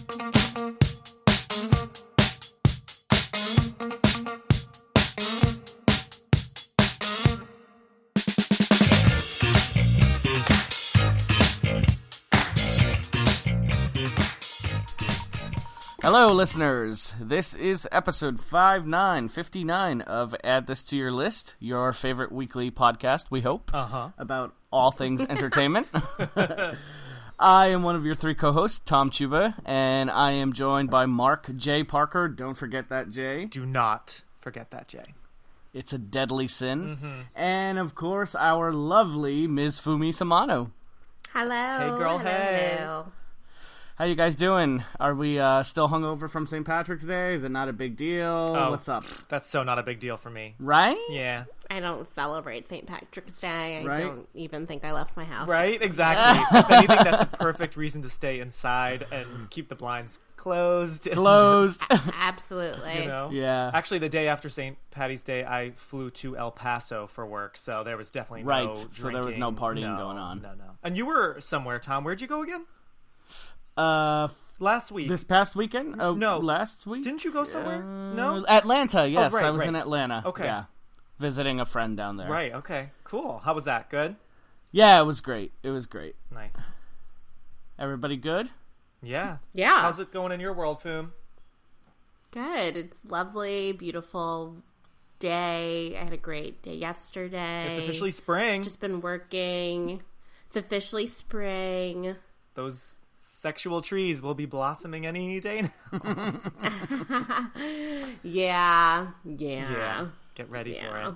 Hello, listeners. This is episode 5959 of Add This to Your List, your favorite weekly podcast, we hope, about all things entertainment. I am one of your three co-hosts, Tom Chuba, and I am joined by Mark J. Parker. Don't forget that J. Do not forget that J. It's a deadly sin. Mm-hmm. And, of course, our lovely Ms. Fumi Samano. Hello. Hey, girl, hey. Hello. How you guys doing? Are we still hungover from St. Patrick's Day? Is it not a big deal? Oh, what's up? That's so not a big deal for me. Right? Yeah. I don't celebrate St. Patrick's Day. I Right? don't even think I left my house. Right? Exactly. If anything, that's a perfect reason to stay inside and keep the blinds closed. and Closed. Absolutely. just, you know? Yeah. Actually, the day after St. Patty's Day, I flew to El Paso for work, so there was definitely Right, no so drinking. there was no partying going on. No. And you were somewhere, Tom. Where'd you go again? Last week. This past weekend? No. Last week? Didn't you go somewhere? No? Atlanta, yes. right, I was right. in Atlanta. Okay. Yeah. Visiting a friend down there. Right, okay. Cool. How was that? Good? Yeah, it was great. It was great. Nice. Everybody good? Yeah. Yeah. How's it going in your world, Foom? Good. It's lovely, beautiful day. I had a great day yesterday. It's officially spring. Just been working. It's officially spring. Those sexual trees will be blossoming any day now. Yeah. Get ready for it.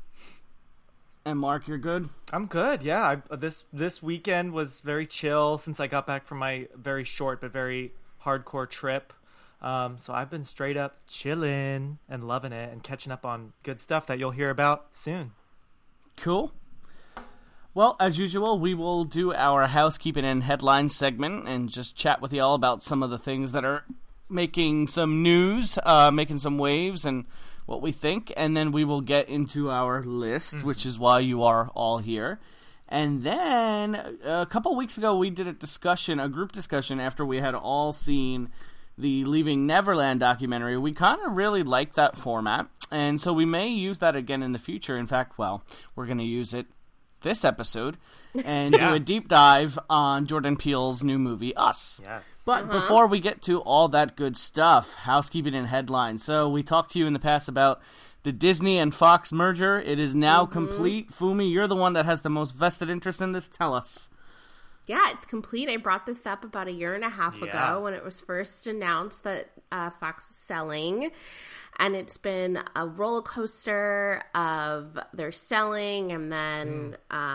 And Mark, you're good? I'm good. Yeah. This weekend was very chill since I got back from my very short but very hardcore trip. So I've been straight up chilling and loving it and catching up on good stuff that you'll hear about soon. Cool. Well, as usual, we will do our housekeeping and headlines segment and just chat with you all about some of the things that are making some news, making some waves, and what we think. And then we will get into our list, which is why you are all here. And then a couple weeks ago, we did a group discussion after we had all seen the Leaving Neverland documentary. We kind of really liked that format, and so we may use that again in the future. In fact, well, we're going to use it this episode and do a deep dive on Jordan Peele's new movie, Us. Yes. But before we get to all that good stuff, housekeeping and headlines. So we talked to you in the past about the Disney and Fox merger. It is now complete. Fumi, you're the one that has the most vested interest in this. Tell us. Yeah, it's complete. I brought this up about a year and a half ago when it was first announced that Fox was selling. And it's been a roller coaster of their selling, and then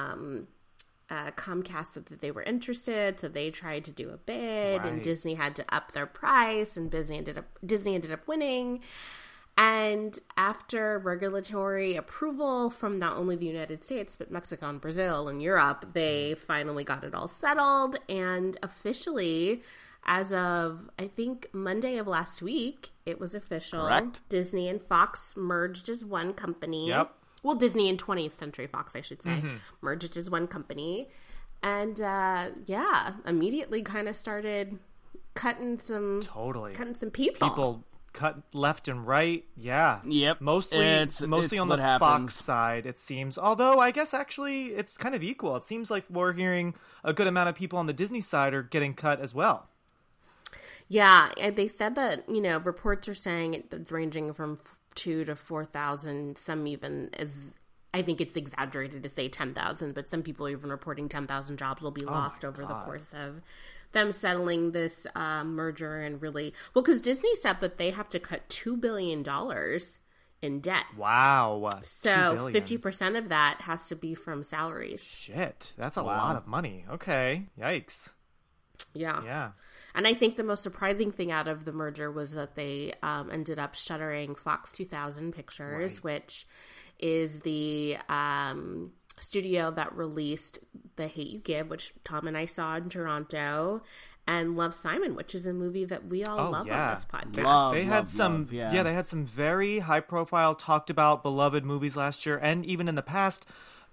Comcast said that they were interested, so they tried to do a bid, and Disney had to up their price, and Disney ended up winning. And after regulatory approval from not only the United States, but Mexico and Brazil and Europe, they finally got it all settled, and officially, as of, I think, Monday of last week, it was official. Correct. Disney and Fox merged as one company. Yep. Well, Disney and 20th Century Fox, I should say, merged as one company. And, immediately kind of started cutting some people. People cut left and right. Yeah. Yep. Mostly It's on the what Fox side, it seems. Although I guess actually it's kind of equal. It seems like we're hearing a good amount of people on the Disney side are getting cut as well. Yeah, and they said that, reports are saying it's ranging from 2,000 to 4,000. Some even, I think it's exaggerated to say 10,000, but some people are even reporting 10,000 jobs will be lost over the course of them settling this merger. And really, well, because Disney said that they have to cut $2 billion in debt. Wow. So 50% of that has to be from salaries. Shit, that's a lot of money. Okay, yikes. Yeah. And I think the most surprising thing out of the merger was that they ended up shuttering Fox 2000 Pictures, which is the studio that released The Hate U Give, which Tom and I saw in Toronto, and Love, Simon, which is a movie that we all love on this podcast. They had some very high profile, talked about, beloved movies last year, and even in the past.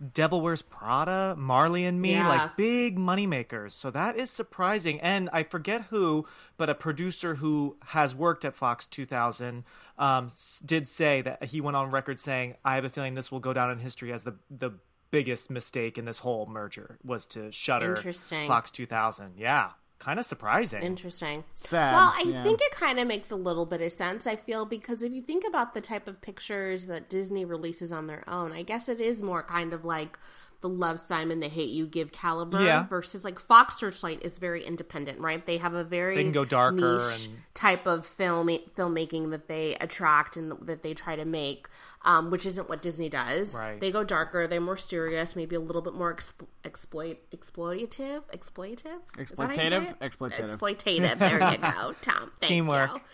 Devil Wears Prada, Marley and Me, Yeah. like big money makers. So that is surprising. And I forget who, but a producer who has worked at Fox 2000 did say that he went on record saying, I have a feeling this will go down in history as the biggest mistake in this whole merger was to shutter Interesting. Fox 2000. Yeah. Kind of surprising. Interesting. Sad. Well, I think it kind of makes a little bit of sense, I feel, because if you think about the type of pictures that Disney releases on their own, I guess it is more kind of like the Love Simon, the Hate You Give caliber versus like Fox Searchlight is very independent, right? They have a very They can go darker niche and type of filmmaking that they attract and that they try to make, which isn't what Disney does. Right. They go darker, they're more serious, maybe a little bit more exploitative. Exploitative? Exploitative. There you go, Tom. Thank Teamwork. you.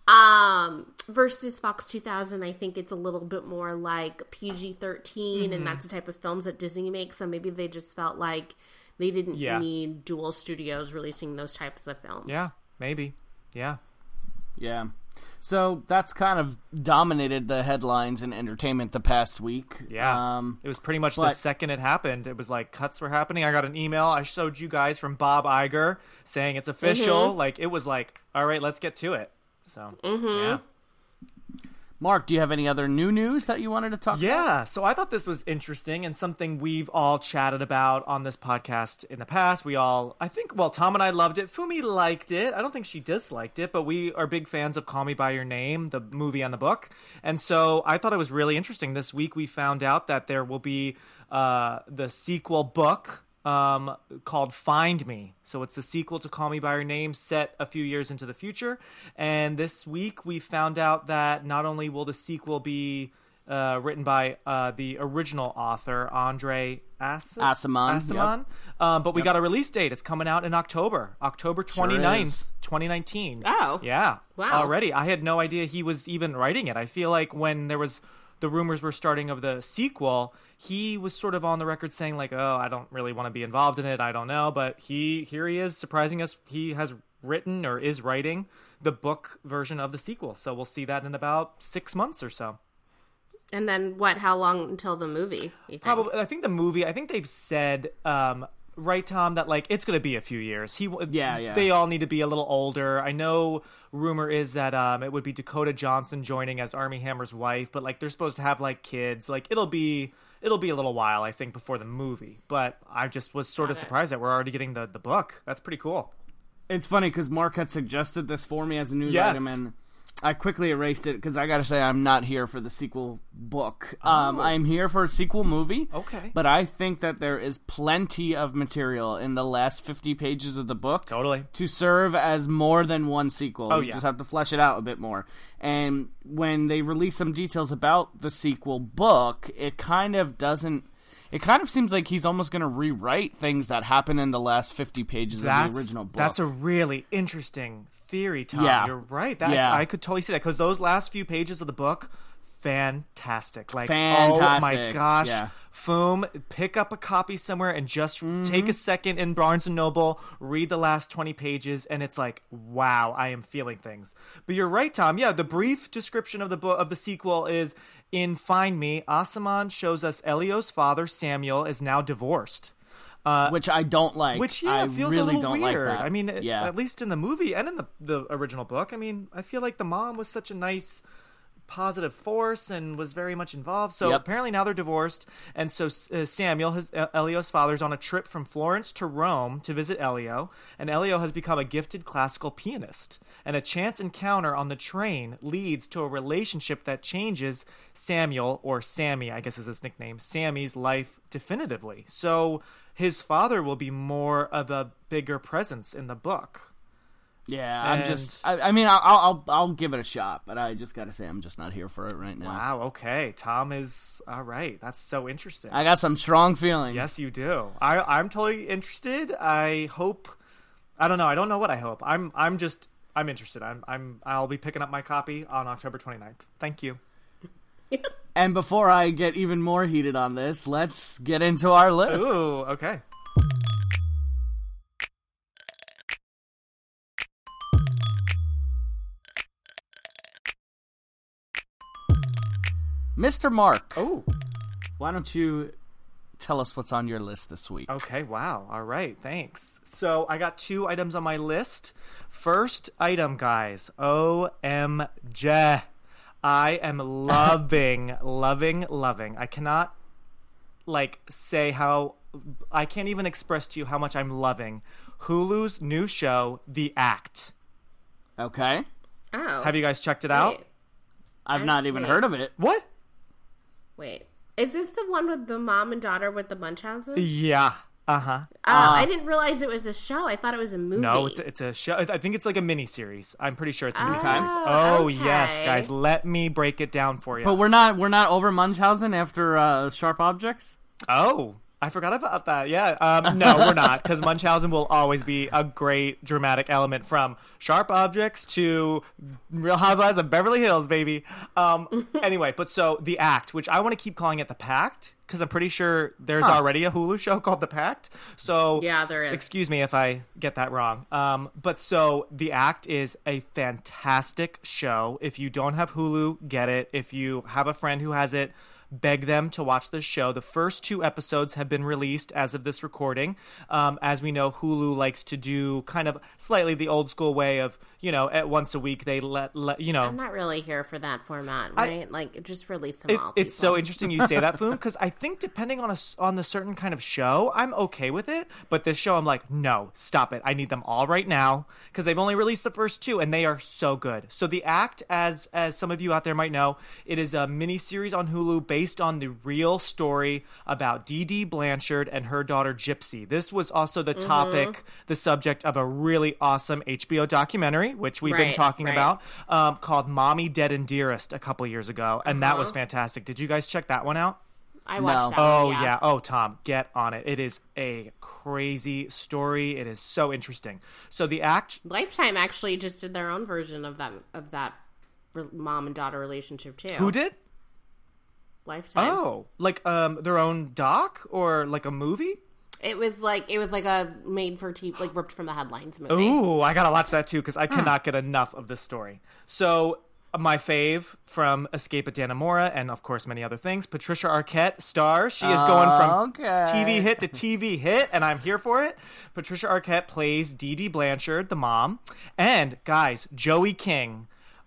Versus Fox 2000, I think it's a little bit more like PG-13, and that's the type of films that Disney makes. So maybe they just felt like they didn't need dual studios releasing those types of films. Yeah, maybe. Yeah. Yeah. So that's kind of dominated the headlines and entertainment the past week. Yeah. It was pretty much the second it happened. It was like cuts were happening. I got an email I showed you guys from Bob Iger saying it's official. Like, it was like, all right, let's get to it. So, yeah. Mark, do you have any other new news that you wanted to talk about? Yeah, so I thought this was interesting and something we've all chatted about on this podcast in the past. Tom and I loved it. Fumi liked it. I don't think she disliked it, but we are big fans of Call Me By Your Name, the movie and the book. And so I thought it was really interesting. This week we found out that there will be the sequel book called Find Me. So it's the sequel to Call Me By Your Name set a few years into the future. And this week we found out that not only will the sequel be written by the original author, Andre Asimov, but we got a release date. It's coming out in October 29th, 2019. Oh. Yeah. Wow. Already. I had no idea he was even writing it. I feel like when the rumors were starting of the sequel, he was sort of on the record saying like, oh, I don't really want to be involved in it. I don't know. But here he is surprising us. He has written or is writing the book version of the sequel. So we'll see that in about 6 months or so. And then how long until the movie, you think? Probably. I think they've said, right, Tom, that like it's going to be a few years. They all need to be a little older. I know rumor is that it would be Dakota Johnson joining as Armie Hammer's wife, but like they're supposed to have like kids. Like it'll be a little while, I think, before the movie. But I just was sort of surprised that we're already getting the book. That's pretty cool. It's funny because Mark had suggested this for me as a news item, and I quickly erased it because I got to say I'm not here for the sequel book. I'm here for a sequel movie. Okay. But I think that there is plenty of material in the last 50 pages of the book to serve as more than one sequel. You just have to flesh it out a bit more. And when they release some details about the sequel book, it kind of seems like he's almost going to rewrite things that happen in the last 50 pages of the original book. That's a really interesting theory, Tom. Yeah. You're right. I could totally see that because those last few pages of the book, fantastic. Like, oh my gosh. Yeah. Foom, pick up a copy somewhere and just take a second in Barnes & Noble, read the last 20 pages, and it's like, wow, I am feeling things. But you're right, Tom. Yeah, the brief description of the sequel is, in Find Me, Asimov shows us Elio's father, Samuel, is now divorced. Which I don't like. Which, I feels really a little don't weird. like that. I mean, at least in the movie and in the original book, I mean, I feel like the mom was such a nice, positive force and was very much involved. So apparently now they're divorced. And so Samuel, Elio's father, is on a trip from Florence to Rome to visit Elio. And Elio has become a gifted classical pianist. And a chance encounter on the train leads to a relationship that changes Samuel, or Sammy, I guess is his nickname, Sammy's life definitively. So his father will be more of a bigger presence in the book. Yeah, I'll give it a shot, but I just gotta say I'm just not here for it right now. Wow, okay. Tom is, all right. That's so interesting. I got some strong feelings. Yes, you do. I'm totally interested. I hope, I don't know. I don't know what I hope. I'm interested. I'll be picking up my copy on October 29th. Thank you. And before I get even more heated on this, let's get into our list. Ooh, okay. Mr. Mark. Oh. Why don't you tell us what's on your list this week. Okay, wow. All right, thanks. So I got 2 items on my list. First item, guys. OMG. I am loving. I cannot, say how... I can't even express to you how much I'm loving Hulu's new show, The Act. Okay. Oh. Have you guys checked it out? I've not even heard of it. What? Wait. Is this the one with the mom and daughter with the Munchausen? Yeah. Uh-huh. I didn't realize it was a show. I thought it was a movie. No, it's a show. I think it's like a miniseries. I'm pretty sure it's a miniseries. Oh, okay. Yes, guys. Let me break it down for you. But we're not over Munchausen after Sharp Objects? Oh, I forgot about that. Yeah. No, we're not, because Munchausen will always be a great dramatic element, from Sharp Objects to Real Housewives of Beverly Hills, baby. Anyway, but so The Act, which I want to keep calling it The Pact, because I'm pretty sure there's already a Hulu show called The Pact. So yeah, there is. Excuse me if I get that wrong. But so The Act is a fantastic show. If you don't have Hulu, get it. If you have a friend who has it, beg them to watch this show. The first 2 episodes have been released as of this recording. As we know, Hulu likes to do kind of slightly the old school way of, at once a week they let I'm not really here for that format, right? Just release them all. It's so interesting you say that, Foom, because I think depending on the certain kind of show, I'm okay with it. But this show, I'm like, no, stop it. I need them all right now, because they've only released the first 2, and they are so good. So The Act, as some of you out there might know, it is a miniseries on Hulu based on the real story about Dee Dee Blanchard and her daughter Gypsy. This was also the topic, the subject of a really awesome HBO documentary, which we've been talking about, called Mommy, Dead and Dearest a couple years ago. And that was fantastic. Did you guys check that one out? I watched that one, yeah. yeah. Oh, Tom, get on it. It is a crazy story. It is so interesting. So The Act... Lifetime actually just did their own version of that mom and daughter relationship, too. Who did? Lifetime. Oh, their own doc or like a movie? It was like a made for TV, ripped from the headlines movie. Ooh, I gotta watch that too, because I cannot get enough of this story. So my fave from Escape at Dannemora, and of course many other things, Patricia Arquette stars. She is going from TV hit to TV hit, and I'm here for it. Patricia Arquette plays Dee Dee Blanchard, the mom, and guys, Joey King.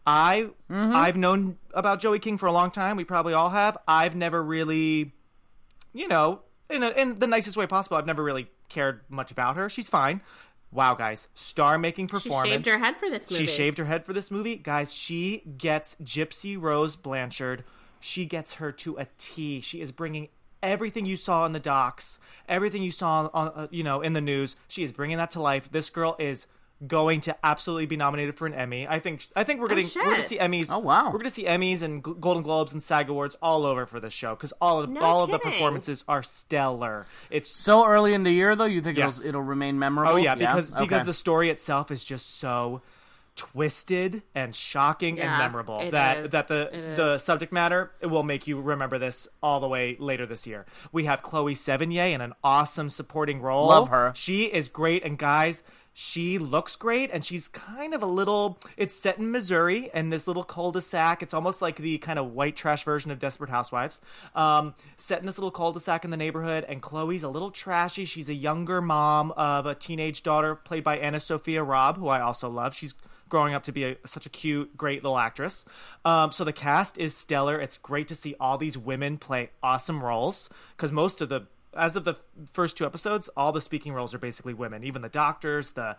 I've known about Joey King for a long time. We probably all have. I've never really, in the nicest way possible, I've never really cared much about her. She's fine. Wow, guys. Star-making performance. She shaved her head for this movie. She shaved her head for this movie. Guys, she gets Gypsy Rose Blanchard. She gets her to a T. She is bringing everything you saw in the docs, everything you saw on, in the news. She is bringing that to life. This girl is going to absolutely be nominated for an Emmy. I think we're going to see Emmys. Oh wow, we're going to see Emmys and Golden Globes and SAG Awards all over for this show, because all of the performances are stellar. It's so early in the year, though. You think it'll remain memorable? Oh yeah, because the story itself is just so twisted and shocking and memorable that the subject matter, it will make you remember this all the way later this year. We have Chloe Sevigny in an awesome supporting role. Love her. She is great, and guys, she looks great, and she's kind of it's set in Missouri, in this little cul-de-sac. It's almost like the kind of white trash version of Desperate Housewives. Set in this little cul-de-sac in the neighborhood, and Chloe's a little trashy. She's a younger mom of a teenage daughter played by Anna Sophia Robb, who I also love. She's growing up to be such a cute, great little actress. So the cast is stellar. It's great to see all these women play awesome roles, because as of the first 2 episodes, all the speaking roles are basically women. Even the doctors, the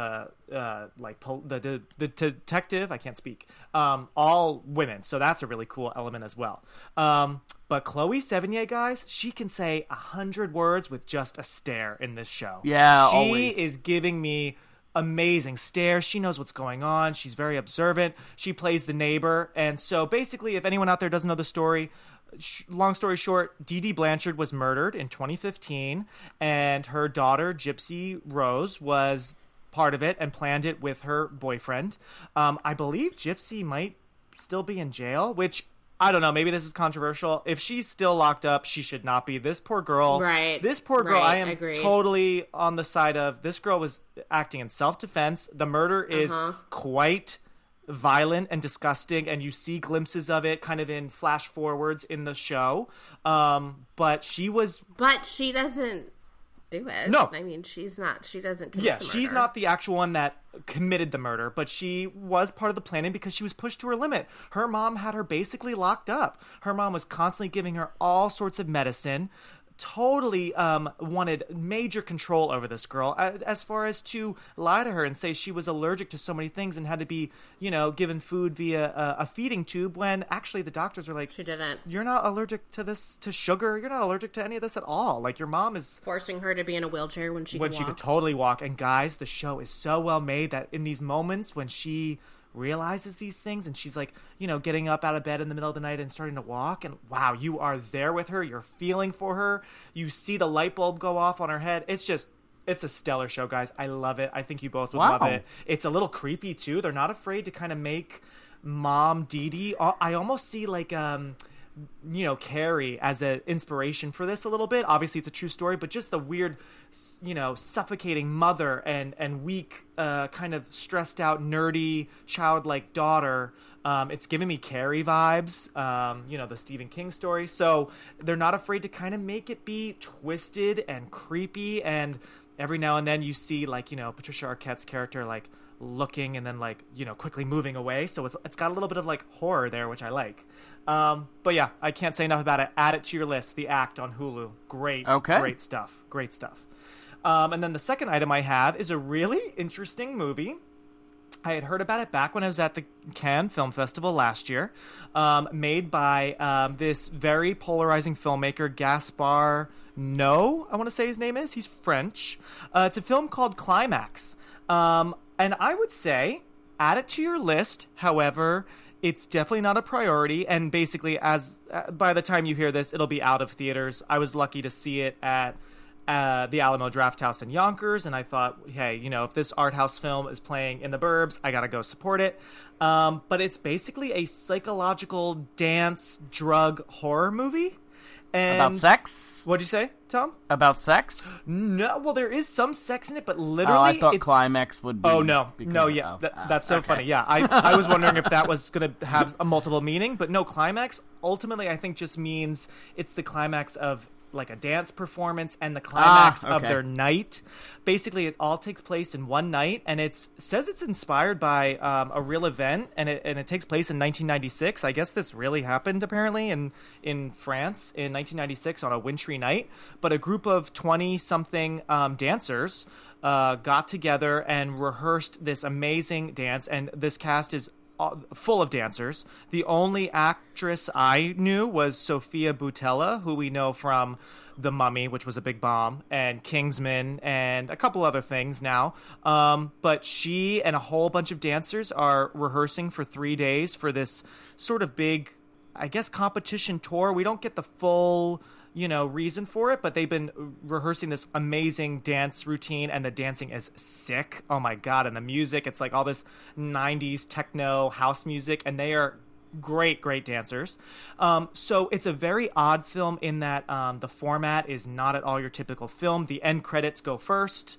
detective, I can't speak, all women. So that's a really cool element as well. But Chloe Sevigny, guys, she can say 100 words with just a stare in this show. Yeah, she always is giving me amazing stare. She knows what's going on. She's very observant. She plays the neighbor. And so basically, if anyone out there doesn't know the story, long story short, Dee Dee Blanchard was murdered in 2015, and her daughter, Gypsy Rose, was part of it and planned it with her boyfriend. I believe Gypsy might still be in jail, which, I don't know, maybe this is controversial. If she's still locked up, she should not be. This poor girl. Right. This poor girl, I am agreed. Totally on the side of, this girl was acting in self-defense. The murder is quite violent and disgusting, and you see glimpses of it kind of in flash forwards in the show. But she doesn't do it. No. I mean, she doesn't commit Yeah, the she's murder. not the actual one that committed the murder, but she was part of the planning because she was pushed to her limit. Her mom had her basically locked up. Her mom was constantly giving her all sorts of medicine, totally wanted major control over this girl, as far as to lie to her and say she was allergic to so many things and had to be, given food via a feeding tube, when actually the doctors are like, She didn't. you're not allergic to this, to sugar, you're not allergic to any of this at all. Like, your mom is Forcing her to be in a wheelchair when she could she walk. could totally walk. And guys, the show is so well made that in these moments when she realizes these things and she's like, getting up out of bed in the middle of the night and starting to walk, and wow, you are there with her, you're feeling for her, you see the light bulb go off on her head. It's a stellar show, guys. I love it. I think you both would love it. It's a little creepy too. They're not afraid to kind of make Mom Dee Dee, I almost see like Carrie as an inspiration for this a little bit. Obviously it's a true story, but just the weird, suffocating mother and weak, kind of stressed out, nerdy, childlike daughter. It's giving me Carrie vibes, the Stephen King story. So they're not afraid to kind of make it be twisted and creepy. And every now and then you see Patricia Arquette's character looking and then quickly moving away. So it's got a little bit of horror there, which I like. But yeah, I can't say enough about it. Add it to your list. The Act on Hulu. Great stuff. Great stuff. And then the second item I have is a really interesting movie. I had heard about it back when I was at the Cannes Film Festival last year. Made by this very polarizing filmmaker, Gaspar Noé, I want to say his name is. He's French. It's a film called Climax. And I would say add it to your list. However, it's definitely not a priority. And basically, by the time you hear this, it'll be out of theaters. I was lucky to see it at the Alamo Drafthouse in Yonkers, and I thought, hey, if this art house film is playing in the burbs, I gotta go support it. But it's basically a psychological dance drug horror movie. And about sex? What'd you say, Tom? About sex? No, well, there is some sex in it, but literally, I thought Climax would be. Oh no, that's so funny. Yeah, I was wondering if that was going to have a multiple meaning, but no, Climax ultimately I think just means it's the climax of a dance performance and the climax of their night. Basically, it all takes place in one night, and it says it's inspired by a real event, and it takes place in 1996. I guess this really happened apparently in France in 1996 on a wintry night. But a group of 20-something dancers got together and rehearsed this amazing dance, and this cast is full of dancers. The only actress I knew was Sofia Boutella, who we know from The Mummy, which was a big bomb, and Kingsman, and a couple other things now. But she and a whole bunch of dancers are rehearsing for 3 days for this sort of big, I guess, competition tour. We don't get the full reason for it, but they've been rehearsing this amazing dance routine, and the dancing is sick. Oh my god. And the music, it's all this 90s techno house music, and they are great dancers. So it's a very odd film in that the format is not at all your typical film. The end credits go first.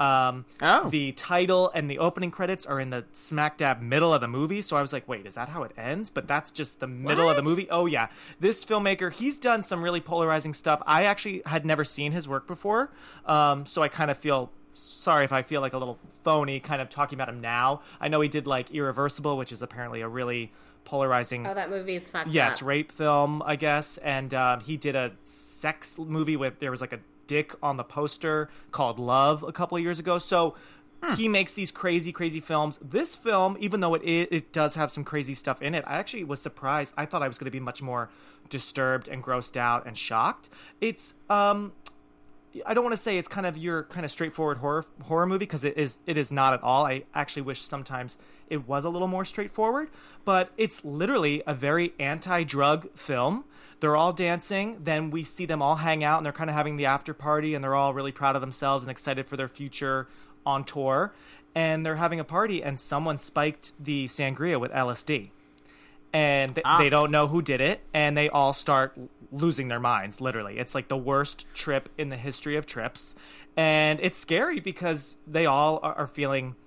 The title and the opening credits are in the smack dab middle of the movie. So I was like, wait, is that how it ends? But that's just the middle of the movie. Oh yeah. This filmmaker, he's done some really polarizing stuff. I actually had never seen his work before. So I kind of feel sorry if I feel like a little phony kind of talking about him now. I know he did Irreversible, which is apparently a really polarizing. Oh, that movie is fucked up. Yes, rape film, I guess. And he did a sex movie with, there was a dick on the poster called Love a couple of years ago. So he makes these crazy films. This film, even though it does have some crazy stuff in it, I actually was surprised. I thought I was going to be much more disturbed and grossed out and shocked. It's I don't want to say it's kind of your kind of straightforward horror movie, because it is not at all. I actually wish sometimes it was a little more straightforward, but it's literally a very anti-drug film. They're all dancing, then we see them all hang out, and they're kind of having the after party, and they're all really proud of themselves and excited for their future on tour. And they're having a party, and someone spiked the sangria with LSD. And they don't know who did it, and they all start losing their minds, literally. It's the worst trip in the history of trips. And it's scary because they all are feeling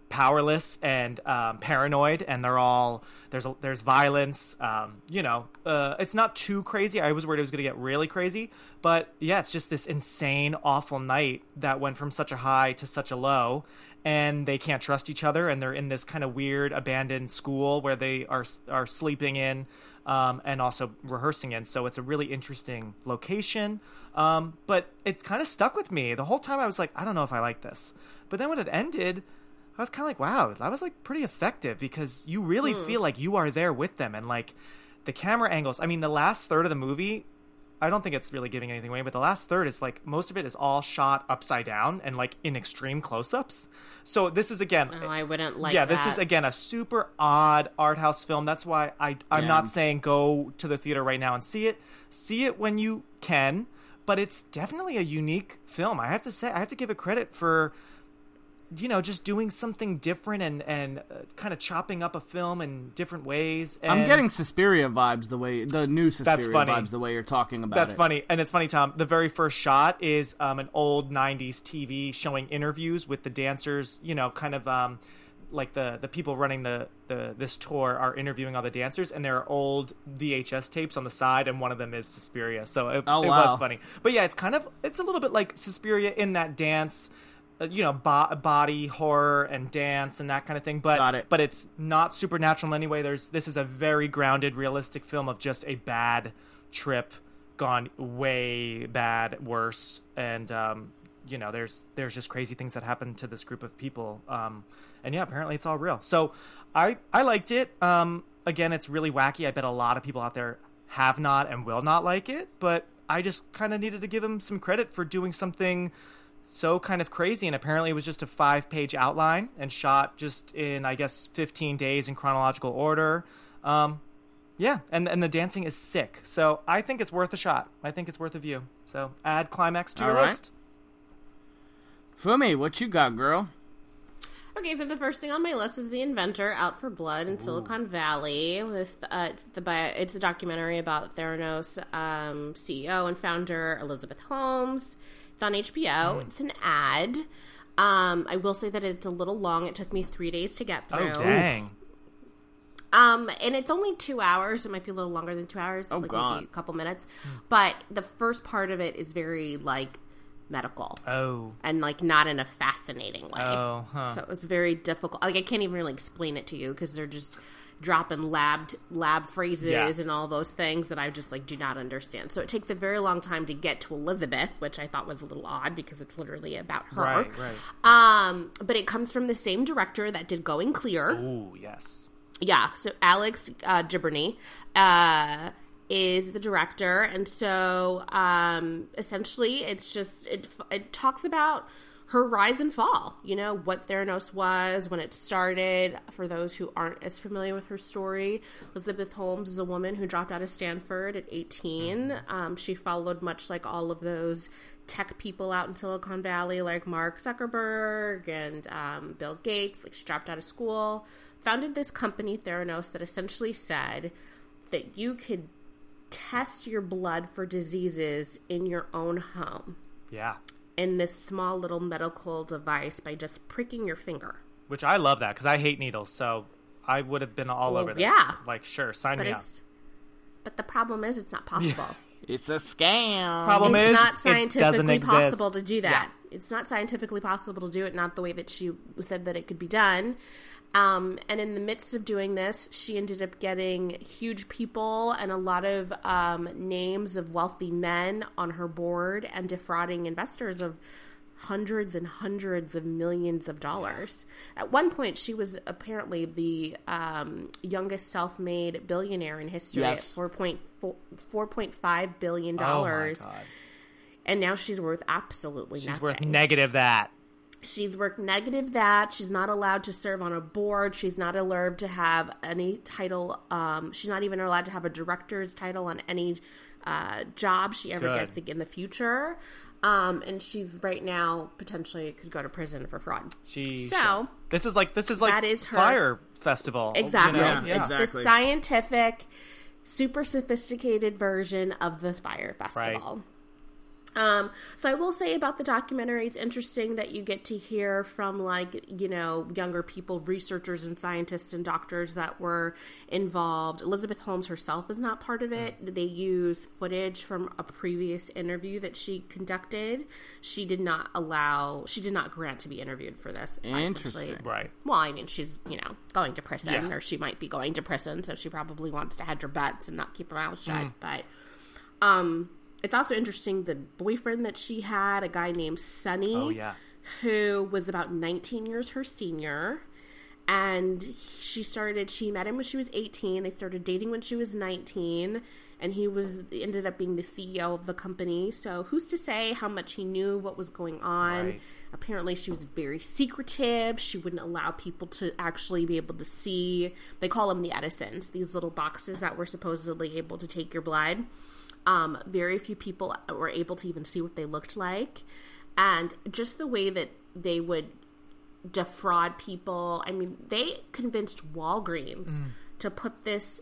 powerless and paranoid, and they're all there's violence. It's not too crazy. I was worried it was going to get really crazy, but yeah, it's just this insane, awful night that went from such a high to such a low, and they can't trust each other, and they're in this kind of weird abandoned school where they are sleeping in and also rehearsing in. So it's a really interesting location, but it's kind of stuck with me the whole time. I was like, I don't know if I like this, but then when it ended, I was kind of like, wow, that was like pretty effective, because you really feel like you are there with them, and like the camera angles. I mean, the last third of the movie, I don't think it's really giving anything away, but the last third is like, most of it is all shot upside down and like in extreme close-ups. So this is again, I wouldn't like that. This is again a super odd art house film. That's why I'm not saying go to the theater right now and see it. See it when you can, but it's definitely a unique film. I have to say, I have to give it credit for, just doing something different and kind of chopping up a film in different ways. And I'm getting Suspiria vibes the new Suspiria vibes the way you're talking about it. That's funny. And it's funny, Tom, the very first shot is an old 90s TV showing interviews with the dancers, kind of like the people running this tour are interviewing all the dancers, and there are old VHS tapes on the side, and one of them is Suspiria. So it was funny. But yeah, it's a little bit like Suspiria in that dance, body horror and dance and that kind of thing, but it's not supernatural in any way. This is a very grounded, realistic film of just a bad trip gone way bad, worse, and there's just crazy things that happen to this group of people, and yeah, apparently it's all real. So I liked it. Again, it's really wacky. I bet a lot of people out there have not and will not like it, but I just kind of needed to give him some credit for doing something so kind of crazy, and apparently it was just a 5-page outline and shot just in, I guess, 15 days in chronological order. Yeah, and the dancing is sick, so I think it's worth a shot. I think it's worth a view. So add Climax to your list. Fumi, what you got, girl? Okay, so the first thing on my list is The Inventor, Out for Blood in Silicon Valley. It's a documentary about Theranos CEO and founder Elizabeth Holmes. It's on HBO. It's an ad. I will say that it's a little long. It took me 3 days to get through. Oh, dang. And it's only 2 hours. It might be a little longer than 2 hours. Oh, God. Maybe a couple minutes. But the first part of it is very, medical. Oh. And, not in a fascinating way. Oh, huh. So it was very difficult. I can't even really explain it to you because they're just dropping lab phrases and all those things that I just do not understand. So it takes a very long time to get to Elizabeth, which I thought was a little odd because it's literally about her. Right. But it comes from the same director that did Going Clear. Ooh, yes. Yeah. So Alex Gibney is the director, and so essentially it's just it talks about her rise and fall, what Theranos was when it started. For those who aren't as familiar with her story, Elizabeth Holmes is a woman who dropped out of Stanford at 18. She followed much like all of those tech people out in Silicon Valley, like Mark Zuckerberg and Bill Gates. She dropped out of school, founded this company, Theranos, that essentially said that you could test your blood for diseases in your own home. Yeah. In this small little medical device by just pricking your finger. Which I love that because I hate needles, so I would have been all over this. Yeah. Sure, sign me up. But the problem is it's not possible. Yeah. It's a scam. It's not scientifically possible to do that. Yeah. It's not scientifically possible to do it, not the way that she said that it could be done. And in the midst of doing this, she ended up getting huge people and a lot of names of wealthy men on her board and defrauding investors of hundreds and hundreds of millions of dollars. At one point, she was apparently the youngest self-made billionaire in history at $4.5 billion. Oh, my God. And now she's worth absolutely nothing. She's worth negative that. She's worked negative that. She's not allowed to serve on a board. She's not allowed to have any title. She's not even allowed to have a director's title on any job she ever gets in the future. And she's right now potentially could go to prison for fraud. This is like that is her Fire Festival. Exactly. It's the scientific, super sophisticated version of the Fire Festival. Right. So I will say about the documentary, it's interesting that you get to hear from, like, you know, younger people, researchers and scientists and doctors that were involved. Elizabeth Holmes herself is not part of it. They use footage from a previous interview that she conducted. She did not grant to be interviewed for this. Interesting. Right. Well, I mean, she's, you know, going to prison, or she might be going to prison, so she probably wants to hedge her bets and not keep her mouth shut. But, it's also interesting, the boyfriend that she had, a guy named Sonny, who was about 19 years her senior, and she met him when she was 18. They started dating when she was 19, and he ended up being the CEO of the company. So who's to say how much he knew what was going on? Right. Apparently she was very secretive. She wouldn't allow people to actually be able to see. They call them the Edisons, these little boxes that were supposedly able to take your blood. Very few people were able to even see what they looked like. And just the way that they would defraud people. I mean, they convinced Walgreens to put this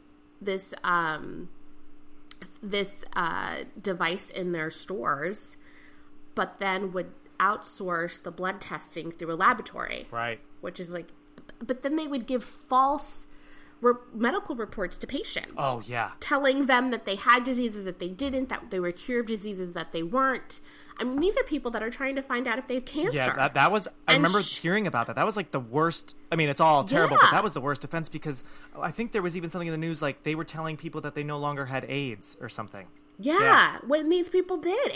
device in their stores, but then would outsource the blood testing through a laboratory. Right. Which is like, but then they would give false medical reports to patients. Oh, yeah. Telling them that they had diseases that they didn't, that they were cured of diseases that they weren't. I mean, these are people that are trying to find out if they have cancer. Yeah, that was, I remember hearing about that. That was like the worst. I mean, it's all terrible, but that was the worst offense because I think there was even something in the news like they were telling people that they no longer had AIDS or something. Yeah, when these people did.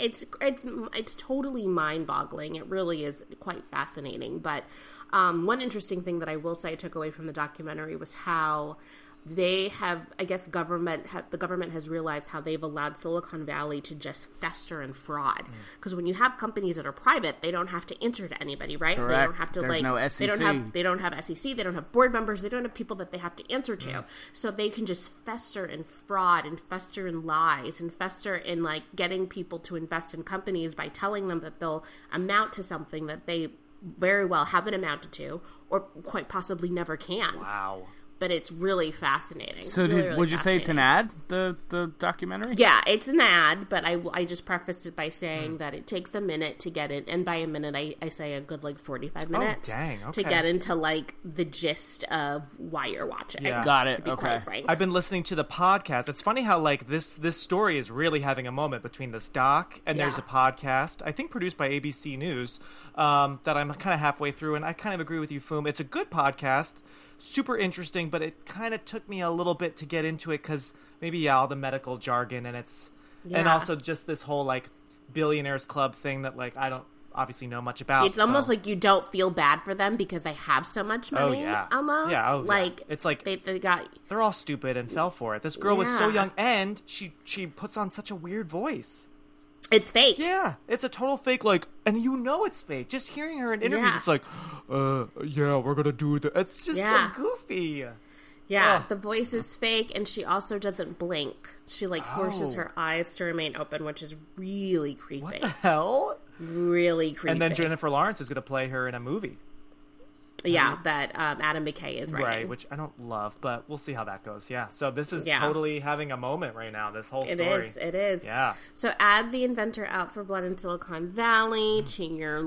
It's totally mind-boggling. It really is quite fascinating. But one interesting thing that I will say I took away from the documentary was how they have, I guess the government has realized how they've allowed Silicon Valley to just fester in fraud. Because when you have companies that are private, they don't have to answer to anybody, right? Correct. They don't have to There's no SEC. They don't have SEC, they don't have board members, they don't have people that they have to answer to. So they can just fester in fraud and fester in lies and fester in like getting people to invest in companies by telling them that they'll amount to something that they very well haven't amounted to or quite possibly never can. Wow. But it's really fascinating. So would you say it's an ad, the documentary? Yeah, it's an ad, but I just prefaced it by saying that it takes a minute to get it, and by a minute I say a good like 45 minutes to get into like the gist of why you're watching. Yeah. Got it. To be quite frank. I've been listening to the podcast. It's funny how like this story is really having a moment between this doc and there's a podcast, I think produced by ABC News, that I'm kind of halfway through, and I kind of agree with you, Foom. It's a good podcast. Super interesting, but it kind of took me a little bit to get into it because maybe all the medical jargon and and also just this whole like billionaires club thing that like I don't obviously know much about. It's almost like you don't feel bad for them because they have so much money. Almost. Yeah. Like it's like they're all stupid and fell for it. This girl was so young, and she puts on such a weird voice. It's fake. Yeah, it's a total fake, like, and you know it's fake. Just hearing her in interviews, it's like, we're gonna do that. It's just so goofy. Yeah, the voice is fake, and she also doesn't blink. She, like, forces her eyes to remain open, which is really creepy. What the hell? Really creepy. And then Jennifer Lawrence is gonna play her in a movie. Yeah, that Adam McKay is writing. Right, which I don't love, but we'll see how that goes. Yeah, so this is totally having a moment right now, this whole story. It is. Yeah. So add The Inventor Out for Blood in Silicon Valley to your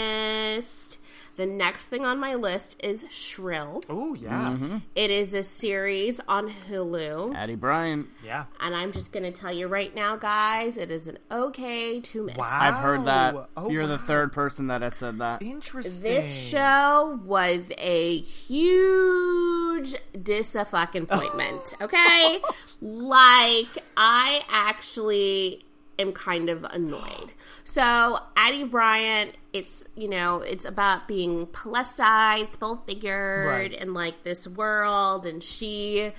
list. The next thing on my list is Shrill. Oh, yeah. Mm-hmm. It is a series on Hulu. Addie Bryant. Yeah. And I'm just going to tell you right now, guys, it is an okay to miss. Wow. I've heard that. You're the third person that has said that. Interesting. This show was a huge disappointment, okay? Like, I actually am kind of annoyed. So Addie Bryant, it's about being plus size, full figured in like this world, and she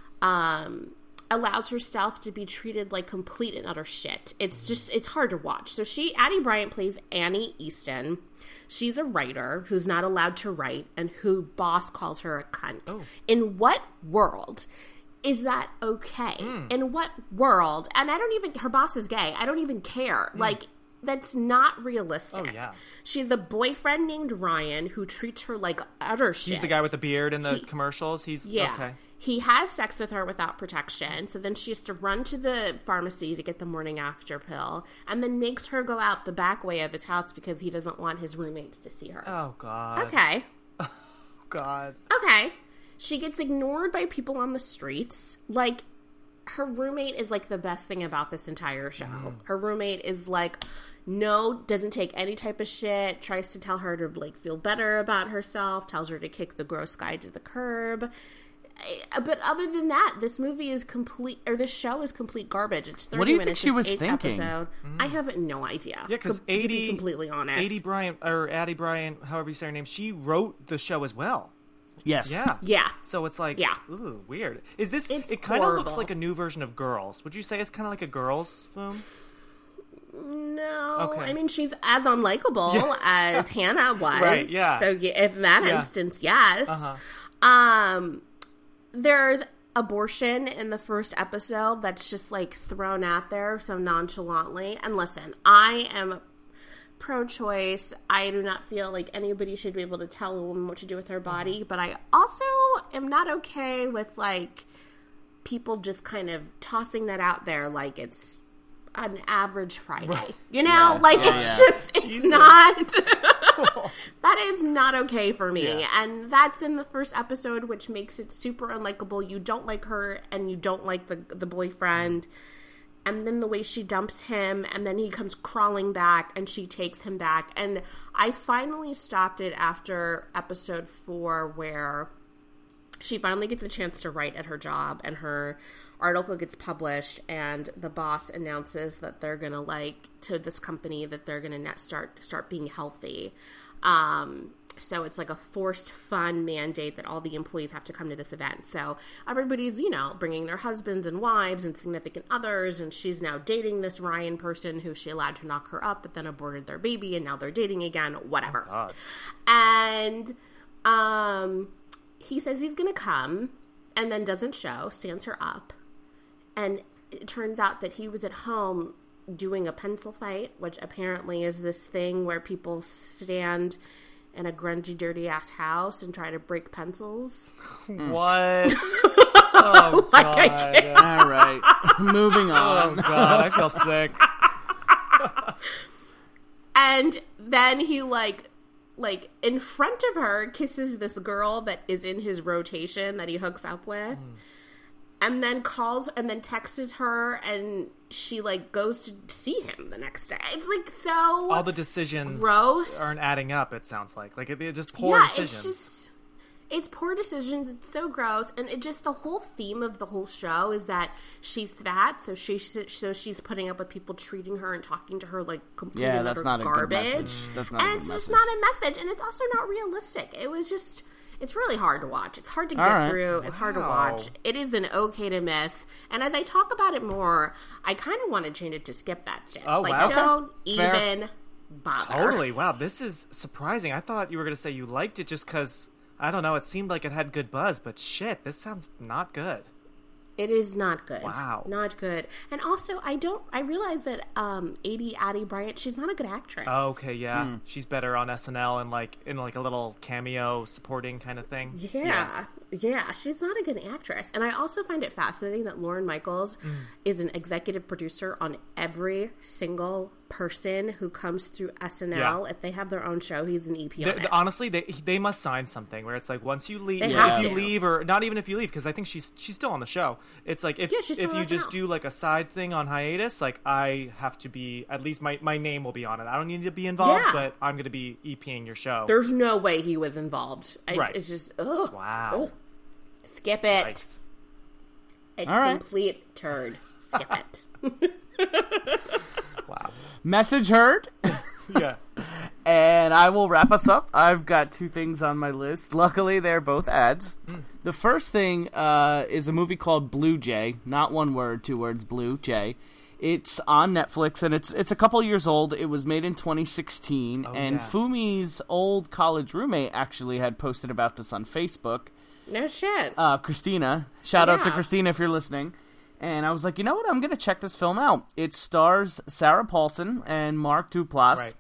allows herself to be treated like complete and utter shit. It's hard to watch. So Addie Bryant plays Annie Easton. She's a writer who's not allowed to write and who boss calls her a cunt. Oh. In what world is that okay? In what world? And her boss is gay. I don't even care. Like, that's not realistic. Oh, yeah. She has a boyfriend named Ryan who treats her like utter shit. He's the guy with the beard in the commercials? Yeah. Okay. He has sex with her without protection, so then she has to run to the pharmacy to get the morning after pill, and then makes her go out the back way of his house because he doesn't want his roommates to see her. Oh, God. Okay. God. Okay. She gets ignored by people on the streets. Like, her roommate is, like, the best thing about this entire show. Her roommate is, like, no, doesn't take any type of shit, tries to tell her to, like, feel better about herself, tells her to kick the gross guy to the curb. But other than that, this movie is this show is complete garbage. It's 30 What do you minutes, think she was it's 8 thinking? episode. I have no idea. Yeah, because to be completely honest. Addie Bryant, however you say her name, she wrote the show as well. Yes. Yeah. Yeah. So it's like, ooh, weird. Is this? It's it kind of looks horrible. like a new version of Girls. Would you say it's kind of like a Girls film? No, Okay. I mean she's as unlikable as Hannah was. Right, yeah. So if in that instance, yes. There's abortion in the first episode that's just like thrown out there so nonchalantly. And listen, I am pro-choice. I do not feel like anybody should be able to tell a woman what to do with her body, but I also am not okay with like people just kind of tossing that out there like it's an average Friday. You know? It's not that is not okay for me. And that's in the first episode, which makes it super unlikable. You don't like her and you don't like the boyfriend. And then the way she dumps him, and then he comes crawling back, and she takes him back. And I finally stopped it after episode 4, where she finally gets a chance to write at her job, and her article gets published, and the boss announces that they're gonna to this company that they're gonna start being healthy. So it's like a forced fun mandate that all the employees have to come to this event. So everybody's, bringing their husbands and wives and significant others, and she's now dating this Ryan person who she allowed to knock her up, but then aborted their baby, and now they're dating again, whatever. Oh, God. And he says he's going to come, and then doesn't show, stands her up. And it turns out that he was at home doing a pencil fight, which apparently is this thing where people stand in a grungy, dirty-ass house and try to break pencils. What? Oh, God. I can't. All right. Moving on. Oh, God. I feel sick. And then he, like in front of her, kisses this girl that is in his rotation that he hooks up with. And then texts her, and she, goes to see him the next day. It's, so all the decisions gross. Aren't adding up, it sounds like. They're just poor decisions. It's poor decisions. It's so gross. And the whole theme of the whole show is that she's fat, so she's putting up with people treating her and talking to her like completely that's not garbage. A good message. That's not and a good it's message. just not a message, and it's also not realistic. It was just... It's really hard to watch. It's hard to get through. It's hard to watch. It is an okay to miss. And as I talk about it more, I kind of want to change it to skip that shit. Oh, wow. Don't Fair. even bother. Totally. Wow, this is surprising. I thought you were going to say you liked it just because, I don't know, it seemed like it had good buzz. But shit, this sounds not good. It is not good. Wow. Not good. And also, I realize that Addie Bryant, she's not a good actress. Oh, okay, yeah. She's better on SNL and in a little cameo supporting kind of thing. Yeah, she's not a good actress. And I also find it fascinating that Lorne Michaels is an executive producer on every single person who comes through SNL. Yeah. If they have their own show, he's an EP on it. Honestly, they must sign something where it's like once you leave, They have if you to. leave, or not even if you leave, because I think she's still on the show. It's like if she's still you on just SNL. do a side thing on hiatus, I have to be, at least my name will be on it. I don't need to be involved, Yeah. but I'm going to be EPing your show. There's no way he was involved. Right. It's just, ugh. Wow. Ugh. Skip it. Yikes. It's All right. complete turd. Skip it. Wow. Message heard. Yeah. And I will wrap us up. I've got 2 things on my list. Luckily, they're both ads. The first thing is a movie called Blue Jay. Not one word, 2 words, Blue Jay. It's on Netflix, and it's a couple years old. It was made in 2016, and yeah. Fumi's old college roommate actually had posted about this on Facebook. No shit. Christina. Shout out to Yeah. Christina if you're listening. And I was like, you know what? I'm going to check this film out. It stars Sarah Paulson and Mark Duplass.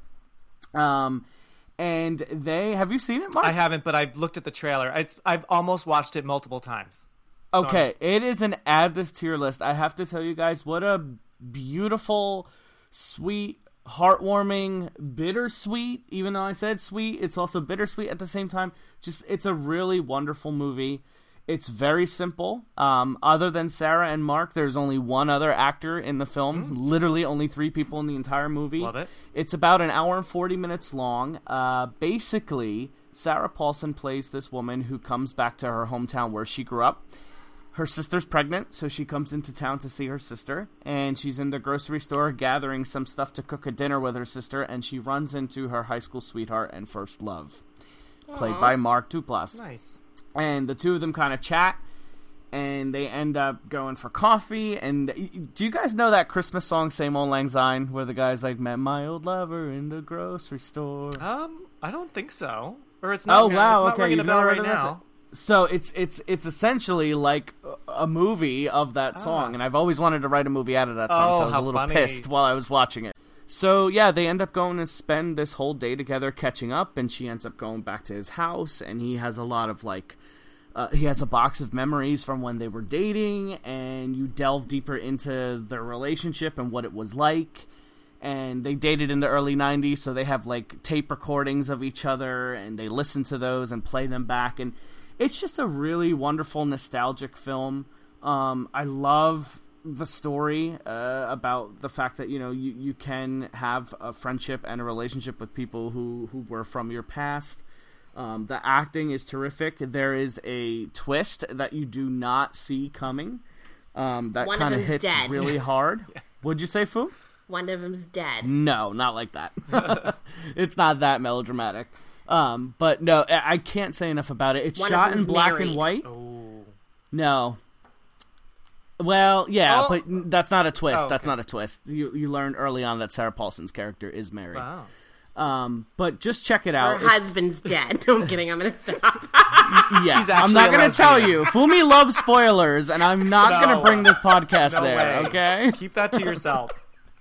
Right. And they... Have you seen it, Mark? I haven't, but I've looked at the trailer. I've almost watched it multiple times. Okay, it is an add this to your list. I have to tell you guys, what a beautiful, sweet, heartwarming, bittersweet. Even though I said sweet, it's also bittersweet at the same time. Just, it's a really wonderful movie. It's very simple. Other than Sarah and Mark, there's only one other actor in the film. Literally only 3 people in the entire movie. Love it. It's about an hour and 40 minutes long. Basically, Sarah Paulson plays this woman who comes back to her hometown where she grew up. Her sister's pregnant, so she comes into town to see her sister, and she's in the grocery store gathering some stuff to cook a dinner with her sister, and she runs into her high school sweetheart and first love, played by Mark Duplass. Nice. And the two of them kind of chat, and they end up going for coffee. And do you guys know that Christmas song, Same Old Lang Syne, where the guy's like, met my old lover in the grocery store? I don't think so. Or it's not. Oh, wow, it's not okay, ringing a you've bell never right heard of now. So it's essentially like a movie of that song, and I've always wanted to write a movie out of that song, so I was a little pissed while I was watching it. So yeah, they end up going to spend this whole day together catching up, and she ends up going back to his house, and he has a lot of he has a box of memories from when they were dating, and you delve deeper into their relationship and what it was like. And they dated in the early 90s, so they have like tape recordings of each other, and they listen to those and play them back, and it's just a really wonderful, nostalgic film. I love the story about the fact that, you can have a friendship and a relationship with people who were from your past. The acting is terrific. There is a twist that you do not see coming that kind of hits dead. Really hard. Yeah. What'd you say, Fu? One of them's dead. No, not like that. It's not that melodramatic. But no, I can't say enough about it. It's shot in black and white. Oh. No. Well, yeah, but that's not a twist. Oh, okay. That's not a twist. You learn early on that Sarah Paulson's character is married. Wow. But just check it out. Her husband's dead. No, I'm kidding. I'm going to stop. Yeah, I'm not going to tell you. Fumi loves spoilers, and I'm not going to bring this podcast there, way. Okay? Keep that to yourself.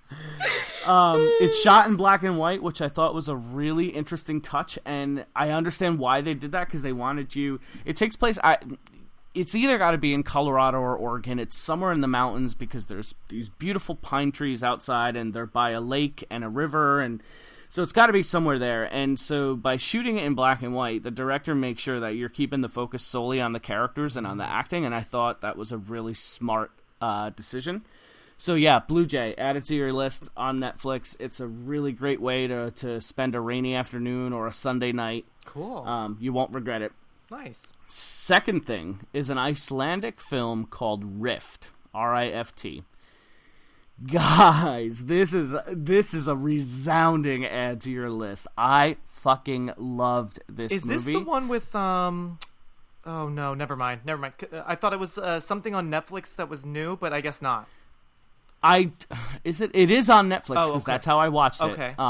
It's shot in black and white, which I thought was a really interesting touch, and I understand why they did that, because they wanted you... It takes place... It's either got to be in Colorado or Oregon. It's somewhere in the mountains, because there's these beautiful pine trees outside, and they're by a lake and a river, and so it's got to be somewhere there. And so by shooting it in black and white, the director makes sure that you're keeping the focus solely on the characters and on the acting, and I thought that was a really smart decision. So yeah, Blue Jay, add it to your list on Netflix. It's a really great way to spend a rainy afternoon or a Sunday night. Cool. You won't regret it. Nice. Second thing is an Icelandic film called Rift, R-I-F-T. Guys, this is a resounding add to your list. I fucking loved this movie. Is this the one with Oh no, never mind. I thought it was something on Netflix that was new, but I guess not. It is on Netflix, because that's how I watched it. Okay.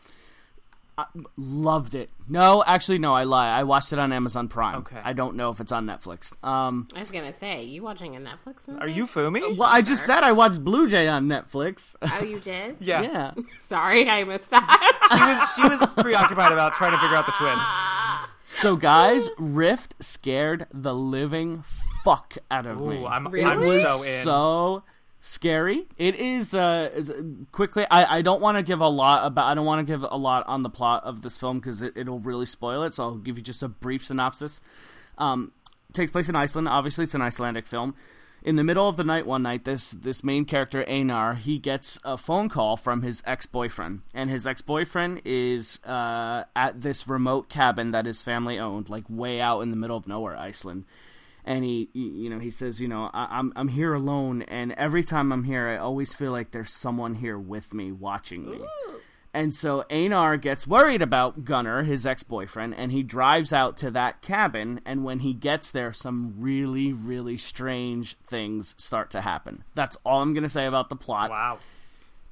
I loved it. No, actually, no, I lie. I watched it on Amazon Prime. Okay. I don't know if it's on Netflix. I was gonna say, you watching a Netflix movie? Are you Fumi? Well, I just said I watched Blue Jay on Netflix. Oh, you did? Yeah. Sorry, I missed that. She was preoccupied about trying to figure out the twist. So, guys, Rift scared the living fuck out of me. I'm Really? so in. So scary. It is quickly. I don't want to give a lot about. I don't want to give a lot on the plot of this film, because it'll really spoil it. So I'll give you just a brief synopsis. Takes place in Iceland. Obviously, it's an Icelandic film. In the middle of the night one night, this main character, Einar, he gets a phone call from his ex-boyfriend. And his ex-boyfriend is at this remote cabin that his family owned, like way out in the middle of nowhere, Iceland. And he says, I'm here alone, and every time I'm here, I always feel like there's someone here with me, watching me. Ooh. And so Einar gets worried about Gunnar, his ex-boyfriend, and he drives out to that cabin, and when he gets there, some really, really strange things start to happen. That's all I'm going to say about the plot. Wow.